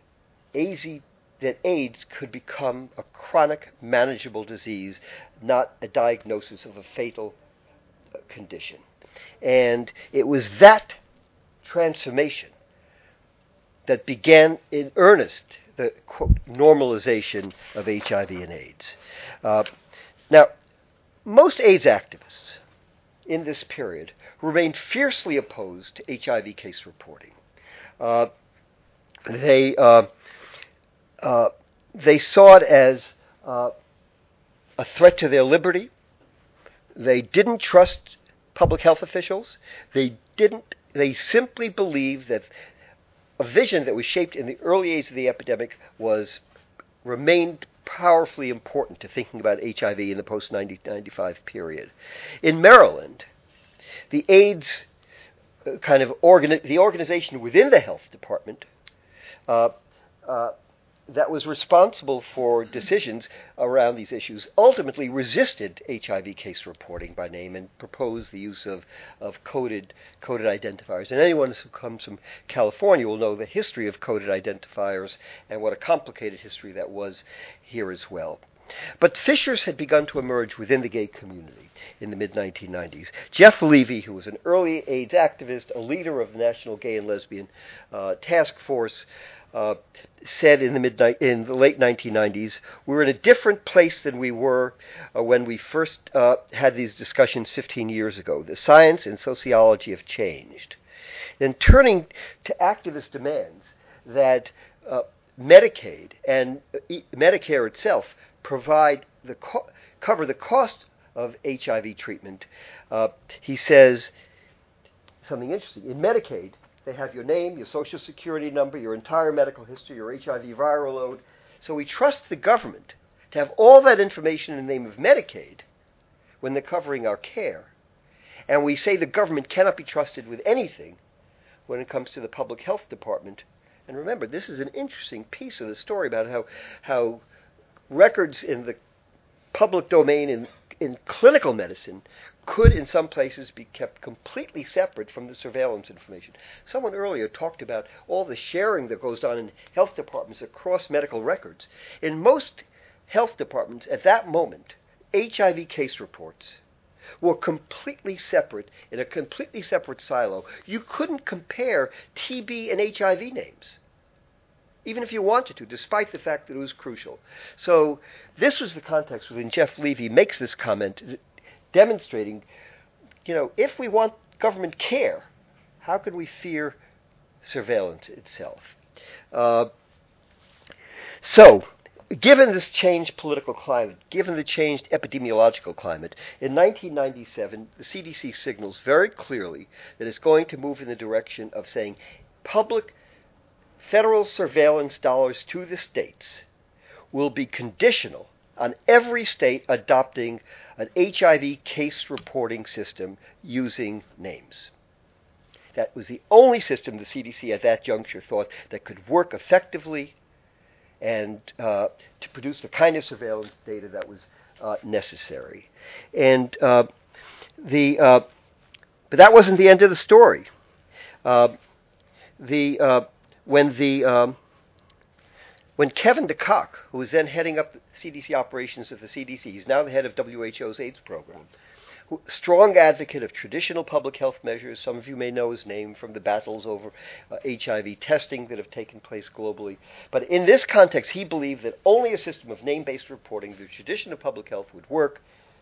A Z, that AIDS could become a chronic, manageable disease, not a diagnosis of a fatal uh, condition. And it was that transformation that began in earnest the, quote, normalization of H I V and AIDS. Uh, now, most AIDS activists in this period remained fiercely opposed to H I V case reporting. Uh, they uh, uh, they saw it as uh, a threat to their liberty. They didn't trust public health officials. They didn't. They simply believed that a vision that was shaped in the early days of the epidemic was remained powerfully important to thinking about H I V in the post nineteen ninety-five period. In Maryland, the AIDS uh, kind of organi- the organization within the health department uh, uh, that was responsible for decisions around these issues ultimately resisted H I V case reporting by name and proposed the use of, of coded coded identifiers. And anyone who comes from California will know the history of coded identifiers and what a complicated history that was here as well. But fissures had begun to emerge within the gay community in the mid nineteen nineties. Jeff Levy, who was an early AIDS activist, a leader of the National Gay and Lesbian uh, Task Force, Uh, said in the mid in the late nineteen nineties, we're in a different place than we were uh, when we first uh, had these discussions fifteen years ago. The science and sociology have changed. Then turning to activist demands that uh, Medicaid and uh, e- Medicare itself provide the co- cover the cost of H I V treatment, uh, he says something interesting. In Medicaid, they have your name, your social security number, your entire medical history, your H I V viral load. So we trust the government to have all that information in the name of Medicaid when they're covering our care. And we say the government cannot be trusted with anything when it comes to the public health department. And remember, this is an interesting piece of the story about how how records in the public domain in, in clinical medicine could in some places be kept completely separate from the surveillance information. Someone earlier talked about all the sharing that goes on in health departments across medical records. In most health departments at that moment, H I V case reports were completely separate in a completely separate silo. You couldn't compare T B and H I V names, even if you wanted to, despite the fact that it was crucial. So this was the context within Jeff Levy makes this comment, demonstrating, you know, if we want government care, how could we fear surveillance itself? Uh, so, given this changed political climate, given the changed epidemiological climate, in nineteen ninety-seven, the C D C signals very clearly that it's going to move in the direction of saying public federal surveillance dollars to the states will be conditional on every state adopting an H I V case reporting system using names. That was the only system the C D C at that juncture thought that could work effectively and uh, to produce the kind of surveillance data that was uh, necessary. And uh, the uh, but that wasn't the end of the story. Uh, the uh, when the um, When Kevin DeCock, who was then heading up the C D C operations at the C D C, he's now the head of W H O's AIDS program, who, strong advocate of traditional public health measures. Some of you may know his name from the battles over uh, H I V testing that have taken place globally. But in this context, he believed that only a system of name-based reporting, the tradition of public health, would work.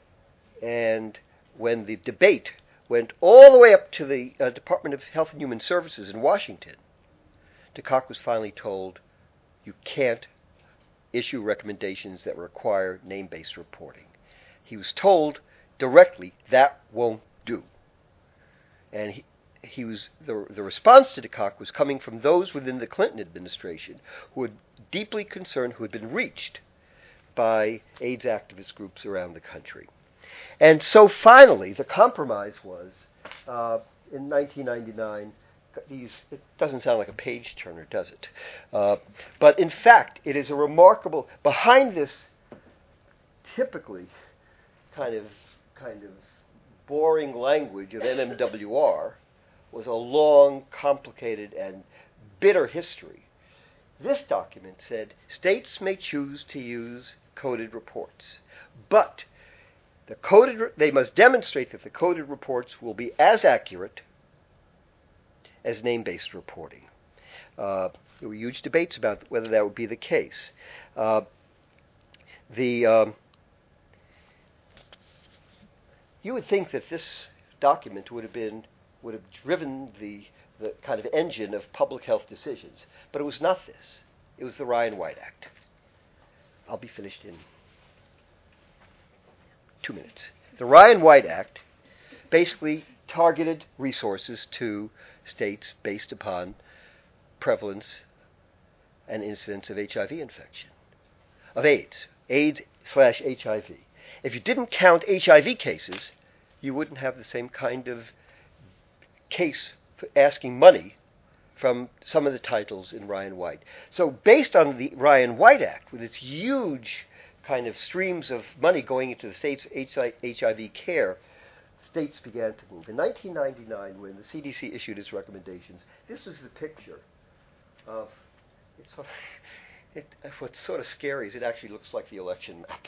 And when the debate went all the way up to the uh, Department of Health and Human Services in Washington, DeCock was finally told, you can't issue recommendations that require name-based reporting. He was told directly that won't do. And he, he was the, the response to DeCock was coming from those within the Clinton administration who were deeply concerned, who had been reached by AIDS activist groups around the country. And so finally, the compromise was, uh, in nineteen ninety-nine, These, it doesn't sound like a page turner, does it? Uh, but in fact, it is a remarkable, behind this typically kind of kind of boring language of N M W R was a long, complicated, and bitter history. This document said states may choose to use coded reports, but the coded re- they must demonstrate that the coded reports will be as accurate as name-based reporting. Uh, there were huge debates about whether that would be the case. Uh, the um, you would think that this document would have been would have driven the the kind of engine of public health decisions, but it was not this. It was the Ryan White Act. I'll be finished in two minutes. The Ryan White Act basically targeted resources to states based upon prevalence and incidence of H I V infection. of AIDS, AIDS slash H I V. If you didn't count H I V cases, you wouldn't have the same kind of case for asking money from some of the titles in Ryan White. So based on the Ryan White Act, with its huge kind of streams of money going into the state's H I V care, states began to move. In nineteen ninety-nine, when the C D C issued its recommendations, this was the picture of, it's sort of, it, what's sort of scary is it actually looks like the election map.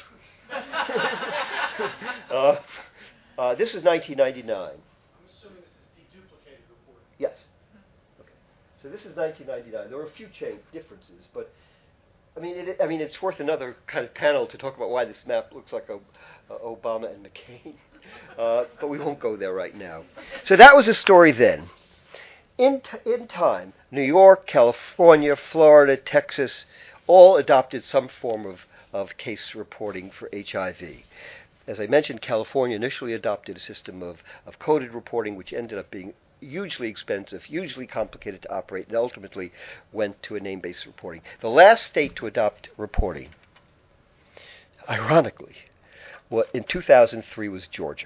uh, uh, this was nineteen ninety-nine. I'm assuming this is deduplicated reporting. Yes. Okay. So this is nineteen ninety-nine. There were a few change differences, but I mean, it, I mean, it's worth another kind of panel to talk about why this map looks like a, a Obama and McCain. Uh, but we won't go there right now. So that was the story then. In t- in time, New York, California, Florida, Texas, all adopted some form of, of case reporting for H I V. As I mentioned, California initially adopted a system of, of coded reporting, which ended up being hugely expensive, hugely complicated to operate, and ultimately went to a name-based reporting. The last state to adopt reporting, ironically, wa- in two thousand three was Georgia,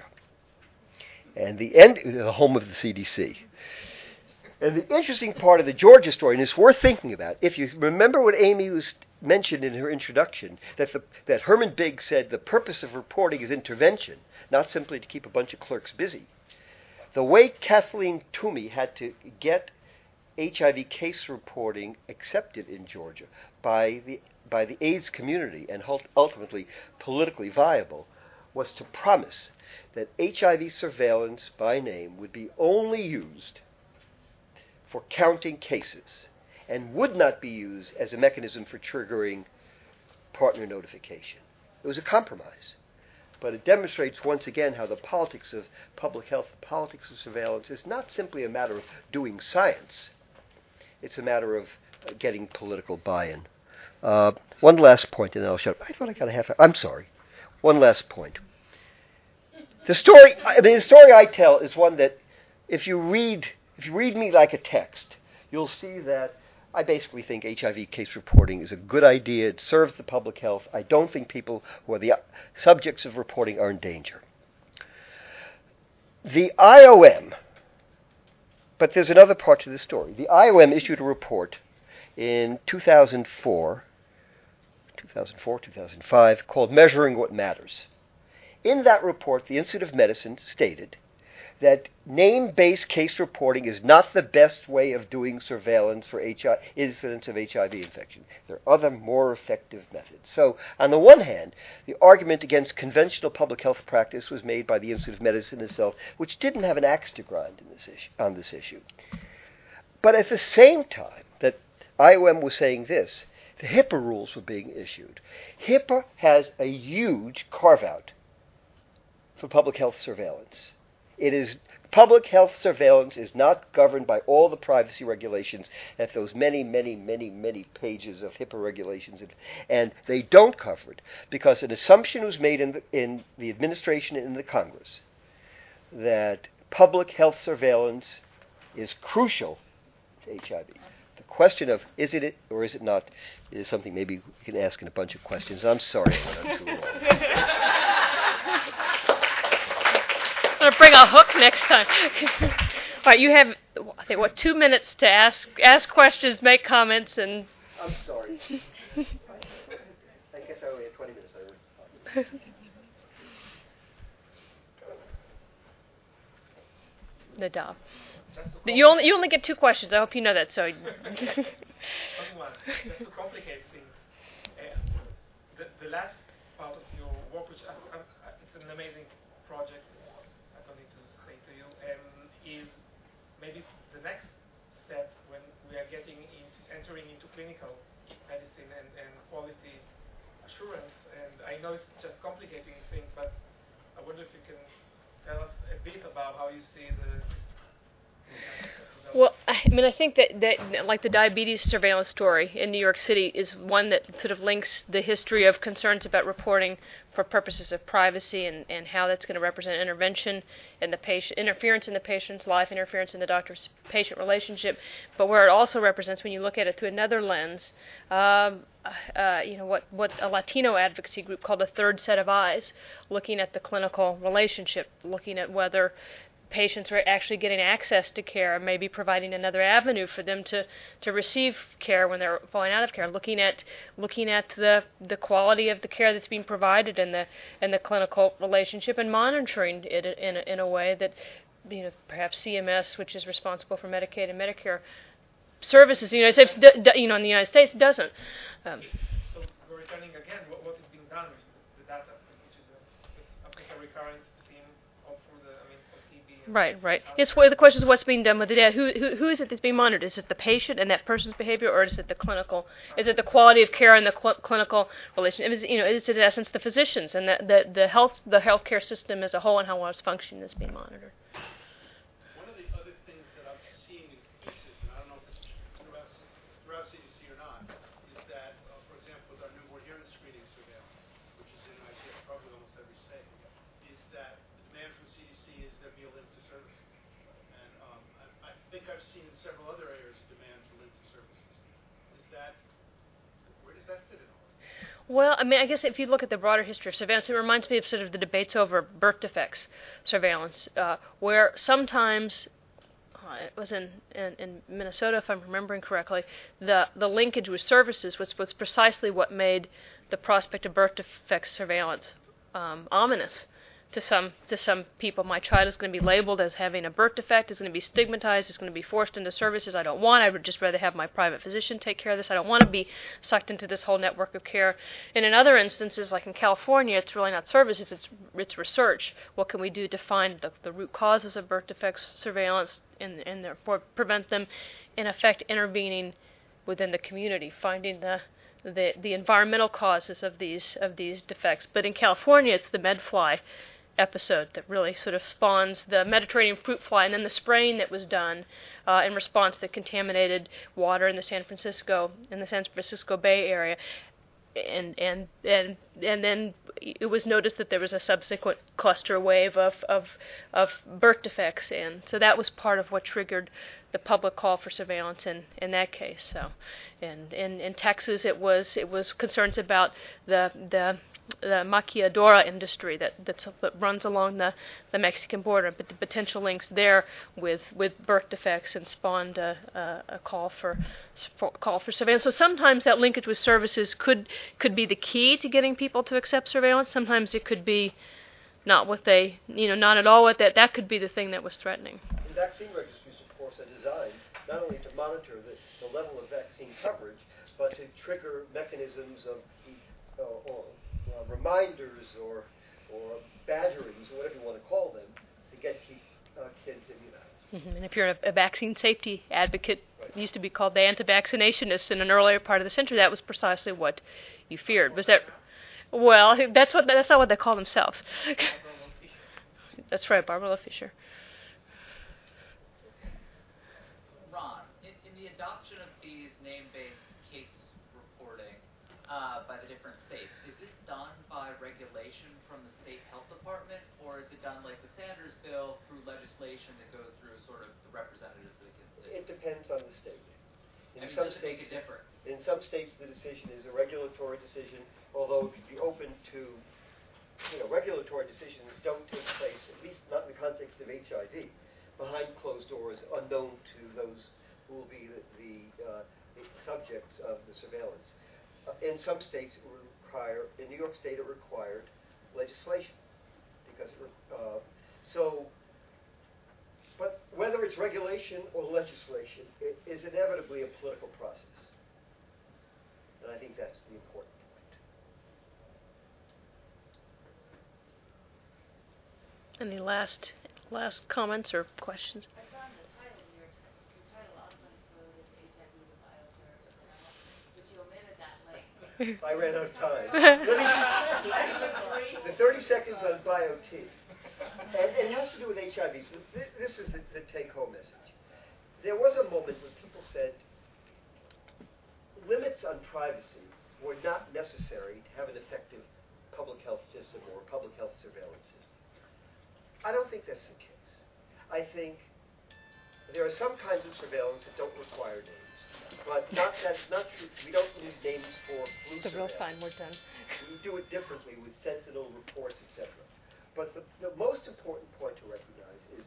and the end, the home of the C D C. And the interesting part of the Georgia story, and it's worth thinking about, if you remember what Amy was mentioned in her introduction, that the, that Herman Biggs said the purpose of reporting is intervention, not simply to keep a bunch of clerks busy. The way Kathleen Toomey had to get H I V case reporting accepted in Georgia by the by the AIDS community and ultimately politically viable was to promise that H I V surveillance by name would be only used for counting cases and would not be used as a mechanism for triggering partner notification. It was a compromise. But it demonstrates once again how the politics of public health, the politics of surveillance, is not simply a matter of doing science. It's a matter of uh, getting political buy-in. Uh, one last point, and then I'll shut up. I thought I got a half hour. I'm sorry. One last point. The story, I mean, the story I tell is one that if you read, if you read me like a text, you'll see that I basically think H I V case reporting is a good idea. It serves the public health. I don't think people who are the subjects of reporting are in danger. The I O M, but there's another part to the story. The I O M issued a report in two thousand four, two thousand four, two thousand five, called Measuring What Matters. In that report, the Institute of Medicine stated that name-based case reporting is not the best way of doing surveillance for H I V, incidence of H I V infection. There are other more effective methods. So, on the one hand, the argument against conventional public health practice was made by the Institute of Medicine itself, which didn't have an axe to grind in this issue, on this issue. But at the same time that I O M was saying this, the HIPAA rules were being issued. HIPAA has a huge carve-out for public health surveillance. It is public health surveillance is not governed by all the privacy regulations that those many, many, many, many pages of HIPAA regulations, have, and they don't cover it because an assumption was made in the, in the administration and in the Congress that public health surveillance is crucial to H I V. The question of is it or is it not is something maybe we can ask in a bunch of questions. I'm sorry I went on too long. I'm going to bring a hook next time. All right, you have, I think, what, two minutes to ask ask questions, make comments, and... I'm sorry. I guess I only had twenty minutes. I would. Nadav. You only, you only get two questions. I hope you know that, so... Only one. Just to complicate things. Uh, the, the last part of your work, which I, I, I, it's an amazing project, I don't need to say to you, um, is maybe the next step when we are getting into, entering into clinical medicine and, and quality assurance. And I know it's just complicating things, but I wonder if you can tell us a bit about how you see the Well, I mean, I think that, that like the diabetes surveillance story in New York City is one that sort of links the history of concerns about reporting for purposes of privacy and, and how that's going to represent intervention in the patient, interference in the patient's life, interference in the doctor-patient relationship, but where it also represents, when you look at it through another lens, um, uh, you know, what, what a Latino advocacy group called a third set of eyes, looking at the clinical relationship, looking at whether patients are actually getting access to care, maybe providing another avenue for them to, to receive care when they're falling out of care. Looking at looking at the the quality of the care that's being provided in the in the clinical relationship and monitoring it in a, in a way that, you know, perhaps C M S, which is responsible for Medicaid and Medicare services in the United States, do, do, you know, in the United States doesn't. Um, So we're returning again what, what is being done with the, the data, which is a, I think a recurrent theme all through the, I mean, T B. Right, right. It's where the question is what's being done with the data. Who, who, who is it that's being monitored? Is it the patient and that person's behavior, or is it the clinical? Is it the quality of care and the cl- clinical relation? It is, you know, is it in essence the physicians and the, the the health the healthcare system as a whole and how well it's functioning that's being monitored? One of the other things that I've seen in cases, and I don't know if it's throughout, throughout C D C or not, is that, uh, for example, with our newborn hearing screening surveillance, which is in, I guess, probably almost every state, is that the demand from C D C is their meal into services. And um, I, I think I've seen in several other areas demand for linked to services. Is that, where does that fit in all of this? Well, I mean, I guess if you look at the broader history of surveillance, it reminds me of sort of the debates over birth defects surveillance, uh, where sometimes, uh, it was in, in, in Minnesota, if I'm remembering correctly, the, the linkage with services was, was precisely what made the prospect of birth defects surveillance um, ominous to some to some people. My child is going to be labeled as having a birth defect, is going to be stigmatized, is going to be forced into services I don't want. I would just rather have my private physician take care of this. I don't want to be sucked into this whole network of care. And in other instances, like in California, it's really not services, it's it's research. What can we do to find the, the root causes of birth defects surveillance and, and therefore prevent them, in effect intervening within the community, finding the the, the environmental causes of these of these defects. But in California, it's the medfly episode that really sort of spawns the Mediterranean fruit fly, and then the spraying that was done uh, in response that contaminated water in the San Francisco in the San Francisco Bay Area, and and and and then it was noticed that there was a subsequent cluster wave of of of birth defects, and so that was part of what triggered the public call for surveillance in, in that case. So, and in, in Texas, it was it was concerns about the the the maquiladora industry that that's, that runs along the, the Mexican border, but the potential links there with, with birth defects and spawned a, a, a call for, for call for surveillance. So sometimes that linkage with services could could be the key to getting people to accept surveillance. Sometimes it could be not what they, you know, not at all what that that could be the thing that was threatening. And vaccine registries, of course, are designed not only to monitor the, the level of vaccine coverage, but to trigger mechanisms of uh, or, Uh, reminders or or badgerings, or whatever you want to call them, to get keep uh, kids immunized. Mm-hmm. And if you're a, a vaccine safety advocate, Right. it used to be called the anti-vaccinationists in an earlier part of the century. That was precisely what you feared. Was that? Well, that's what that's not what they call themselves. That's right, Barbara Fisher. Ron, in, in the adoption of these name-based case reporting uh, by the different states, is this done by regulation from the state health department, or is it done like the Sanders bill through legislation that goes through sort of the representatives of the constituents? It depends on the state. In I mean, some does it states, make a difference? in some states, the decision is a regulatory decision, although it could be open to, you know, regulatory decisions don't take place, at least not in the context of H I V, behind closed doors, unknown to those who will be the, the, uh, the subjects of the surveillance. Uh, in some states, it will require, in New York State, it required legislation, because it, re- uh, so, but whether it's regulation or legislation, it is inevitably a political process. And I think that's the important point. Any last last comments or questions? I found the title, your, your title also included H I V with bioterrorism, but you omitted that link. I ran out of time. Let me, the thirty seconds on BioT. And, and it has to do with H I V. So th- this is the, the take-home message. there was a moment when people said limits on privacy were not necessary to have an effective public health system or public health surveillance system. I don't think that's the case. I think there are some kinds of surveillance that don't require names, but not, that's not true. We don't need names for flu The real surveillance. sign we're done. We do it differently with sentinel reports, et cetera. But the, the most important point to recognize is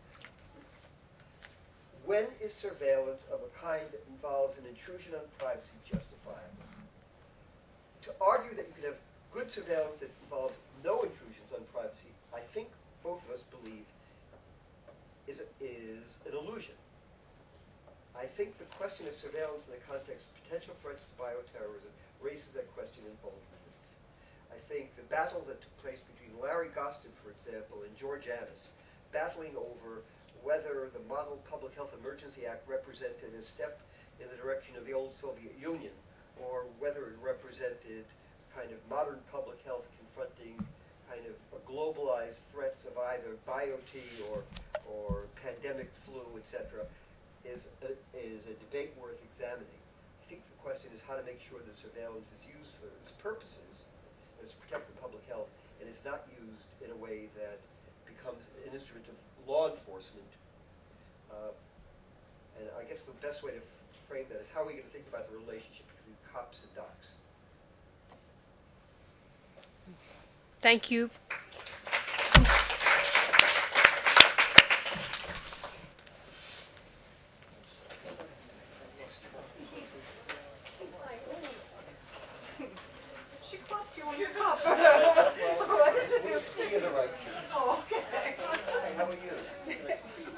when is surveillance of a kind that involves an intrusion on privacy justifiable? To argue that you can have good surveillance that involves no intrusions on privacy, I think both of us believe is, a, is an illusion. I think the question of surveillance in the context of potential threats to bioterrorism raises that question in bold relief. I think the battle that took place between Larry Gostin, for example, and George Annis, battling over whether the Model Public Health Emergency Act represented a step in the direction of the old Soviet Union, or whether it represented kind of modern public health confronting kind of globalized threats of either BioT or, or pandemic flu, et cetera, is a, is a debate worth examining. I think the question is how to make sure that surveillance is used for its purposes, as to protect the public health, and is not used in a way that becomes an instrument of law enforcement. Uh, and I guess the best way to f- frame that is how are we going to think about the relationship between cops and docs? Thank you. She clapped you on your cup. He is a right. Oh, okay. Hey, how are you? Nice to see you.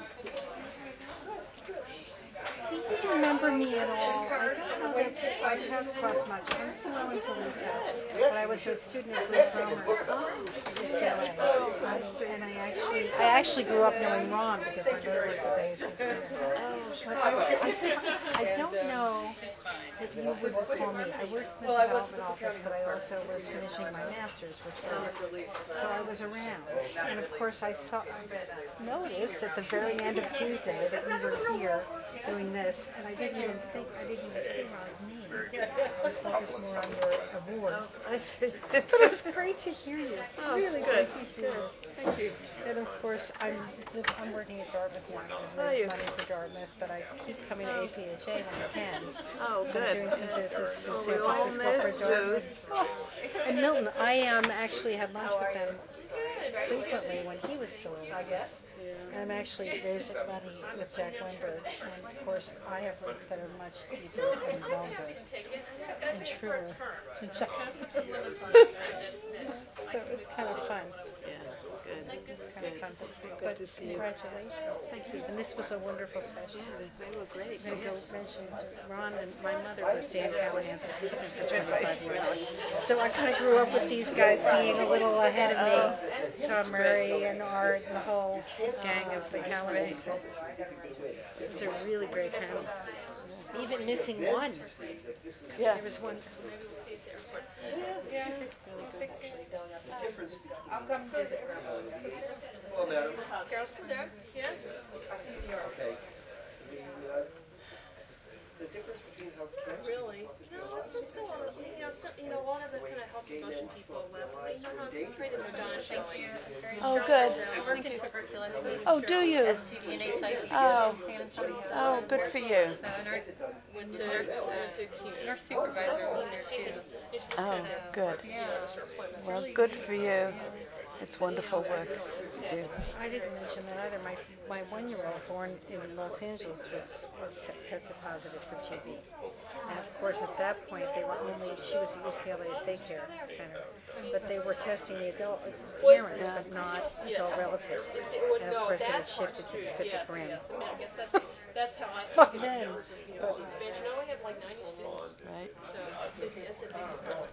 Do you remember me at all? I don't know that I crossed cross much. I'm Sue Lisa, but I was a student at Ruth Romer at U C L A. Um, and I actually, I actually grew up knowing Ron because my mother was at the A C T. But I, I, think, I don't know that you would recall me. I worked in the development office, but I also was finishing my master's, which was, so I was around. And of course, I saw, I noticed at the very end of Tuesday that you were here doing this, and I didn't even think, I didn't even see Ron's name. I was focused more on your award. I see. But it was great to hear you. Oh, really good. great to hear you. Thank you. And of course, I'm I'm working at Dartmouth now. Are I you? raise money for Dartmouth, but I keep coming to A P H A when I can. Oh, I'm good. doing some business in Well, San we all Francisco for miss Dartmouth. you. Oh, and Milton, I um actually had lunch with them frequently when he was still alive. And I'm actually raised money with Jack Weinberg, and of course I have roots that are much deeper and longer and truer than Jack. So it's kind of fun. Yeah, good. It's kind of fun. Good But to see you. congratulations. Thank you. And this was a wonderful session. Yeah, they were great. I'm going to go mention to Ron, and my mother was Dan Callahan's assistant for twenty-five years. So I kind of grew up with these guys being a little ahead of me. Tom Murray and Art and the whole gang of the Callahans. It was a really great panel. Even missing one. Yeah. There was one. Yeah. The difference between, I'll come visit. well, madam, Carol's come down. Yeah. okay. The, uh, the difference between how Not cancer really. No, let's just go on. You know, some, you know, a lot of the kind of health promotion people left. You know, how I'm afraid of their dying. Thank you. Oh, good. I work in tuberculosis. Oh, do you? S T D and H I V. Oh. San Antonio. Oh, good for you. So, and I went to nurse, went to Q- nurse supervisor in there too. It's just Oh, kind of, good. Yeah. Well, good for you. It's wonderful work to do. I didn't mention that either. My my one-year-old born in Los Angeles was, was tested positive for T B, and of course at that point they were only she was at U C L A's daycare center, but they were testing the adult parents but not adult relatives, and of course it had shifted to Pacific Rim. That's how I But then, but expansion. I only have like ninety students. Right. So it's a, it's a big deal.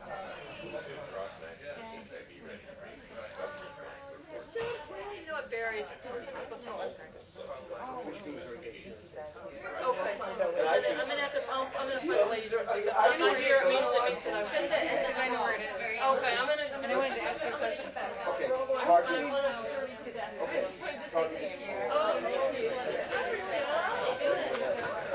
Still, well, you know what varies. Some people tell us. Okay. I'm gonna, I'm gonna have to. I'm, I'm gonna find a lady. I know where it means it means that I'm. That's it. And I know where it is. Okay. I'm gonna. I'm gonna. I wanted to ask you a question. Okay, I'm Marcy. I'm gonna. Okay. Okay, Marcy. Oh, thank you.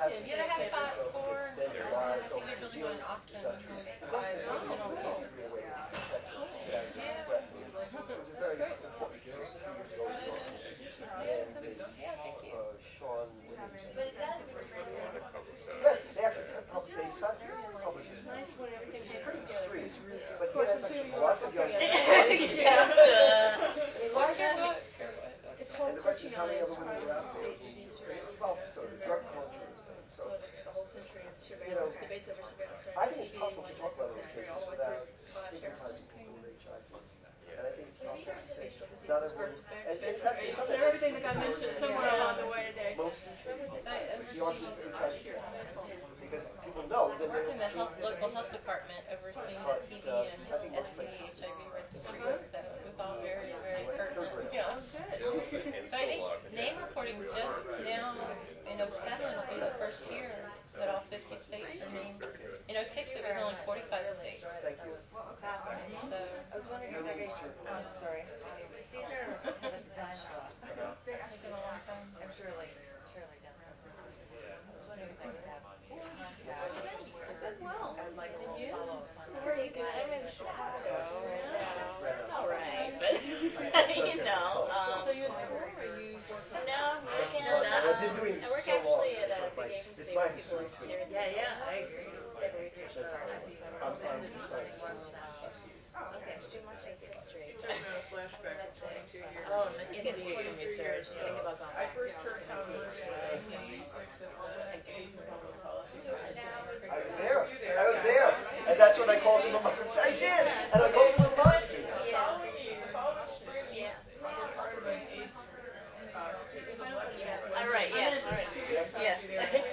That's You know, have five, so four, then I why think don't they're we building deal one in with Austin, such five, a- I don't know. Three away to protect it. Yeah. It was a very important case a few years ago. And the, Yeah, thank you. uh, Sean Williams. But it does. Yes, they actually have public, they sent published it. Nice when everything It's comes pretty together. discreet, but he has like lots of young. Yeah. What's your book? It's And Home the question is Cooking how many Eyes, of them Crimes were and out State there? Disease Surveillance. Well, so the drug culture is thing, so. The whole century of You know, surveillance, debates over surveillance. I think it's possible to talk about those cases without stigmatizing people with H I V. And I think it's possible to say, not everyone, and in fact, there's some. So everything that got mentioned somewhere along the way today. Mostly treated, with the argument of H I V. Because people know, then they Work in the health, don't. local health department overseeing the But, T B uh, and I think S most T D places. H I V registry, so it was all very, very pertinent. Yeah. So I think name reporting just now in oh seven will be the first year that all fifty states are named. In oh six it was only forty-five states. Thank you. So. I was wondering if I could, I'm sorry. These are design law. Taken a long time. I'm Shirley, Shirley Denson. I was wondering if I could have contact. Well, I'd like a little you? follow-up on that. Where are you going? I'm in Chicago. Right. All right, but you know. Um, So you in school or you? No, I'm working Well, on I've been doing I this work so long, actually at it's a sort of big like- agency it's my where people history, too. serious. Yeah, yeah, I agree. They have a research department, so I'm, I'm I'm, learning I'm, Okay, it's too much like history. Flashback of twenty-two years. Oh, and then you get school from research, think about going back. I first heard how you were doing research at Oakland Case and Public Policy. So now we're I was there. I was there. And that's what I called him. I did. And I called him a monster. Yeah. Yeah. All right, yeah, all right. Yeah.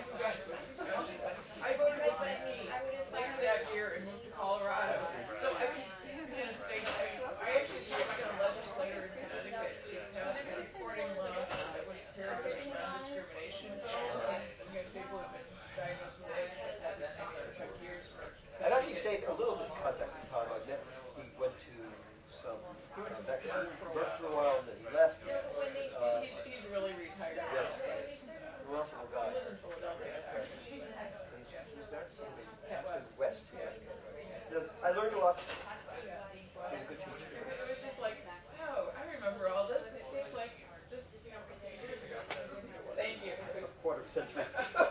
I voted with my knee later that year and moved to Colorado. So I was in the state, I, I actually became a legislator in Connecticut to pass a reporting law that was terribly non-discrimination. You know, people have been diagnosed with AIDS that have been there for years. I've actually stayed a little bit in contact with Todd. I met, he went to some vaccine work for a while, then he left. When he, Uh, he's, he's really retired. Yes. Uh, Remarkable guy. He lives in Philadelphia. He's, he's married to somebody, to West here. The- I learned a lot. He's a good teacher. It was just like, wow, I remember all this. It seems like just, you know, years ago. Thank you. A quarter of a century.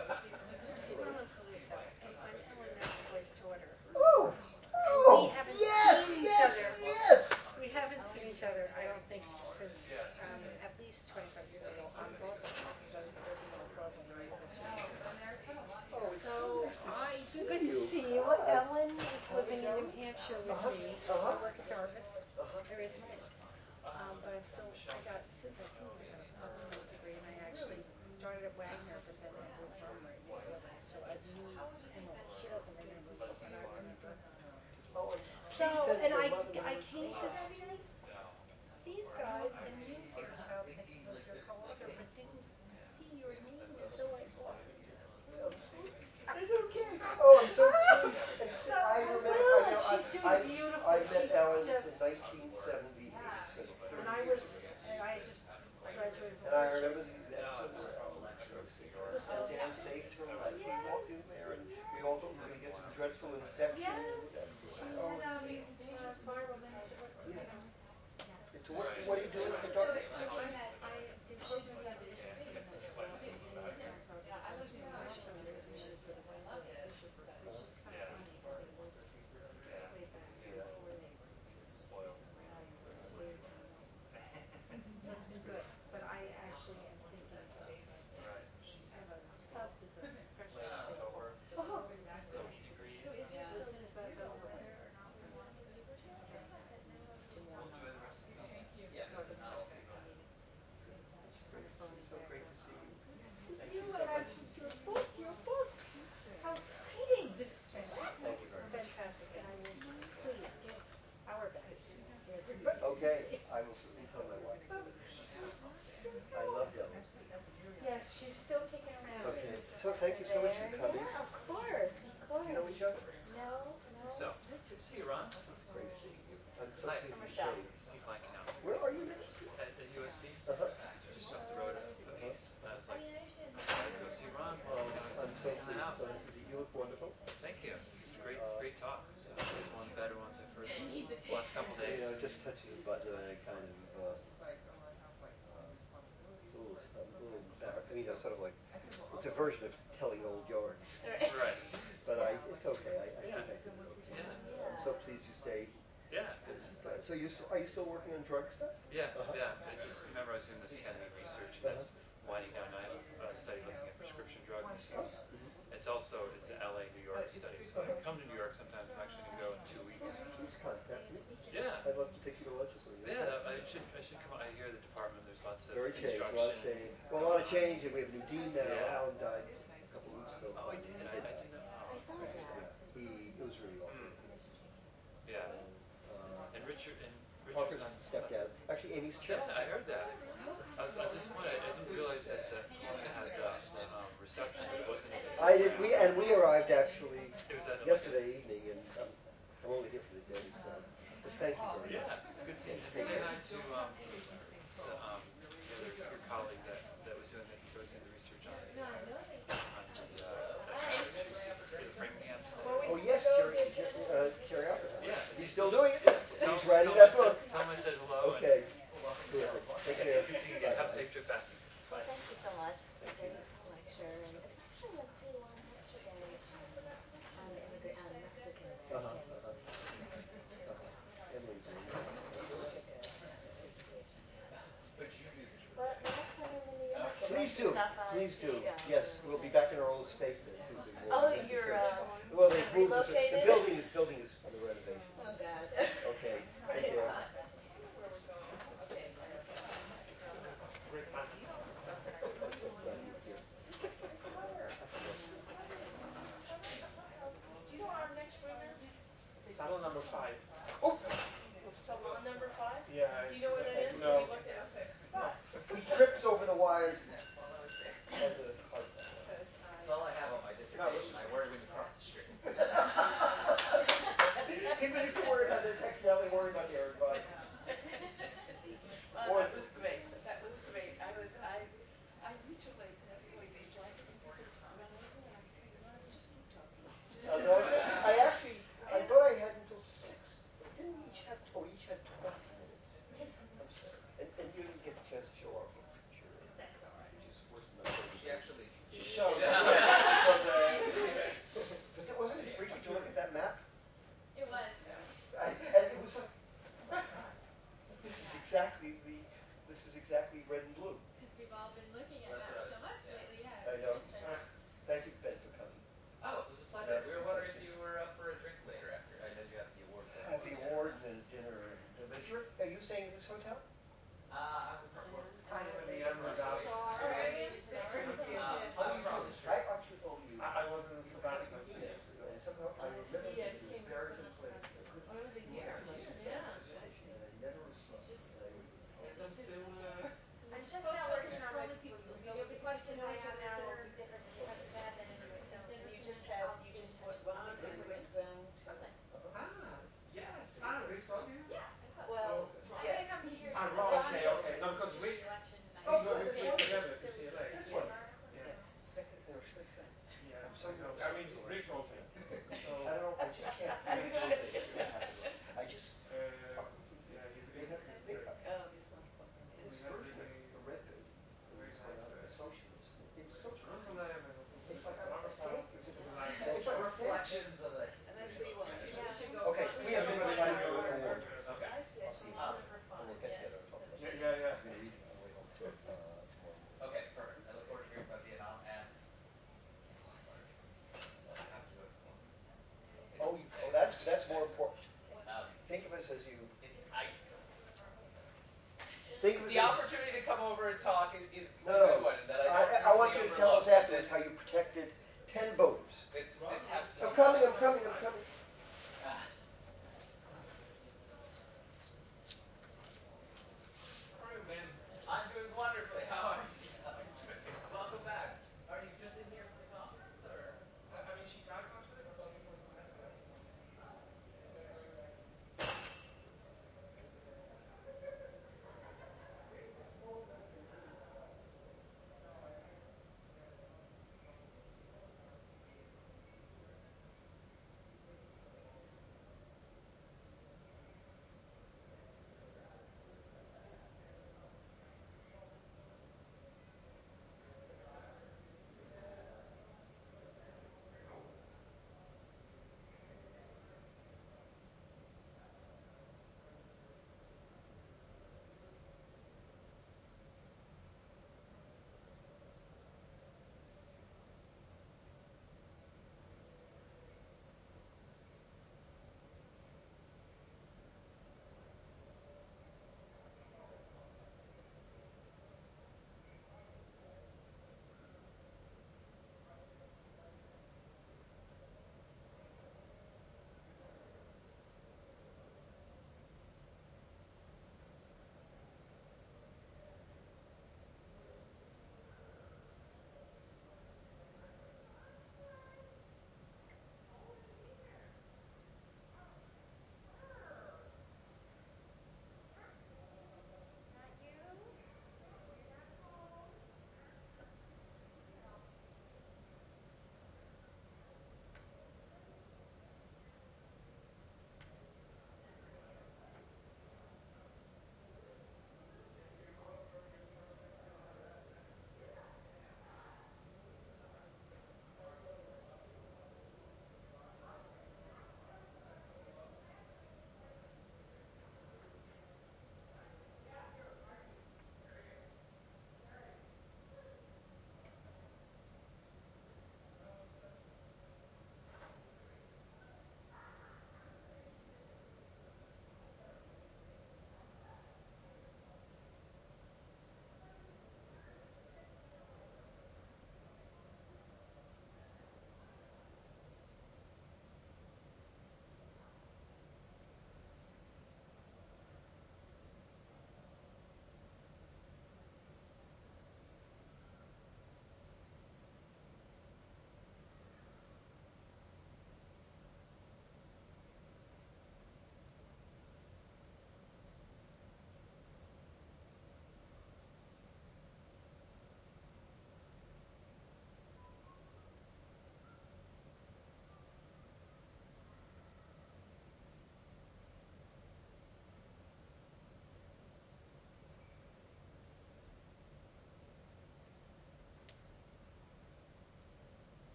Oh, oh, We haven't yes, seen each yes, other. yes. We haven't seen each other, I don't think, since um, at least twenty-five years ago on both of them, because I was working on a program in the university. Oh, it's so So, nice to I, see good you. to see you. Ellen is living in New Hampshire with Uh-huh, me. uh-huh. I work at Dartmouth. Uh-huh. There is mine. Um, but I'm still, I got, since I seen you, I got a public health degree, and I actually started at Wagner, but then I moved from so I knew Emily. She doesn't remember, but I remember. Oh, and So, she said and your I, mother I was- came to see these guys and knew here about that he was your co-author, but didn't see your name until I walked into the room. It's okay. Oh, I'm so pleased. And So I remember, I good. know, She's I, doing I, beautiful. I met She's Ellen just- in nineteen seventy-eight, so it's thirty And I was, years ago. and I just graduated from. And I remember the episode where Ellen was and Dan saved her life. We walked in there and we all thought we were going to get some dreadful infection. Yes. And, She oh, had, um, it's- uh, viral mental. yeah. So what, what are you doing at the doctor? I, I did children that is I was in Marshall, and there's a minute for the Wayne Bishop, which is kind of funny, but it was way back before they were way down. So it's been good, but I actually am thinking of, I have a spouse who's a freshman. Oh, so if you're still in that zone whether or not we want to leave it, tomorrow night. Sort of not vaccinated. It's so great to see you. Thank You you so and I, much. your book, your book. How exciting! This is fantastic. Thank you very much. Fantastic, and I will please give our best. Okay, I will certainly tell my wife. I love Ellen. Yes, she's still kicking around. Okay, so thank you so much for There, coming. yeah, of course, of course. Do you know each other? No, no. So, good to see you, Ron. It's great seeing you. I'm so Hi, pleased I'm to Michelle. see you. Steve Blankenau. Where are you now? At the U S C, Uh-huh. just up the road a a piece. I was like, I gotta go see Ron. Well, I'm so touches a button and it kind of uh, uh, it's a little, a little embar- I mean, you know, sort of like it's a version of telling old yarns. Right. But I, it's okay. I, I Yeah. think I can do it. Yeah. I'm so pleased you stayed. Yeah. Uh, So you s- are you still working on drug stuff? Yeah, Uh-huh. yeah. I just remember I was doing this Kennedy research that's winding down. I have a study looking at prescription drug misuse. Mhm. It's also it's an L A New York study, so I come to New York sometimes. I'm actually gonna go in two weeks. Please contact me. Yeah. I'd love to take you to lunch or something. Yeah, that- I should I should come. I hear the department. There's lots of Very change, a construction. lot of change. Well, a lot of change, and we have a new dean now. Yeah. Alan died a couple of weeks ago. Oh, I did. I, I didn't know. Oh, it's very good. He, it was really awful. Mm. Yeah. Uh, And Richard and Parker Richard's on. stepped down. Actually, Amy's Yeah, chair. I heard that. I was, I was disappointed. I, I didn't realize that that Columbia had the, the um, reception, but it wasn't. I did. We and we arrived actually It was at, like, yesterday evening, and um, I'm only here for the day, so but thank you very much. Yeah, it's good seeing you. Say hi to um, the, um, the other, your colleague that, that was doing the, he's always doing the research on the, on the, uh, the Framingham study. Oh yes, Jerry, uh, Jerry Oppenheimer. Yeah. He's still doing it. Tell- He's writing tell that him I book. said- Tell him I said hello. and- Okay. Terrific. Take care. Yeah, have a safe trip back. Bye. Thank you so much. Great lecture. And I actually went to one yesterday on immigrant, on Mexican Uh-huh. American. Uh-huh. Uh-huh. Emily's in there. But next time I'm in New York, I'd Please like to do. stop by Please and do. see you guys. Yes, we'll be back in our old space then, Susan. We'll- Oh, we'll be you're, certain. uh, Well, they've moved us. The relocated? building is building is under renovation. Oh, God. Okay. Take care. Do you know our next winner? Salon number five. Oh, Salon number five? Yeah. Do you know where that is? No. We looked at it. we tripped over the wires of the heart. That's all I have on my dissertation. I worry when you cross the street. People used to worry about their text, now they worry about their advice. Well, that was great. That was great. I was, I, I mutually, really disliked it. Just keep talking. Uh, no, I actually, I thought I had until six. Didn't we each have, oh, we each had twenty minutes. I'm sorry. And, and you didn't get a chance to show off your picture. That's all right. Which is worse than I She actually. She showed. Yeah. But it wasn't it freaky to look at that map? It was. I, and it was like, this is exactly the, this is exactly red and blue. We've all been looking at That's that right. so much lately, yeah. I know. Thank you, Ben, for coming. Oh, it was a pleasure. We were wondering if you were up for a drink later after. I know you have the award. I have the award and dinner. And, but you're, are you staying at this hotel? Uh, I'm Kind of in the underdog. Sorry, I'm sorry. Uh, How do you across do the this? street. I actually owe you. I, I was in sabbatical two years ago. And somehow I remember Yeah, it it was came very from good place. Oh, the year, yeah. And I never responded. And I would- I'm still, uh, I'm just now working on my, the question I have now will be different than the question I had then anyway, so you just have, you just put one liquid room to it. ah, yes. Ah, we saw you? Yeah. Well, yeah. Ah, right, okay, okay. No, because we, we go we flew together to C L A. This one. Yeah. Because they were so fun. Yeah, I know. I mean, Rick told me. So, I don't know, I just can't. I just. uh, yeah, he's They been, have, they, very uh, this version of the red book very is nice. uh, uh, socialist. It's so Jerusalem and also It's like a, Rockefeller. a fake. It's It's a like nice it's like a reflections of the. And that's what you want. Okay, we have been Everybody find knows your the award. word. Okay. I see. I'll see. Salon Uh, number and five, we'll get yes. together and talk about Yeah, it. yeah, yeah. I'm gonna read it on the way home to, uh, tomorrow. Okay, perfect. I look forward to hearing about Vietnam and. Oh, you, oh, that's that's more important. Um, Think of us as you. I, Think of us the as. opportunity to come over and talk is, is No, a no. good one, and that I I, I don't want you usually to tell us overlook. afterwards how you protected ten voters. It's, it's I'm coming. I'm coming. I'm coming.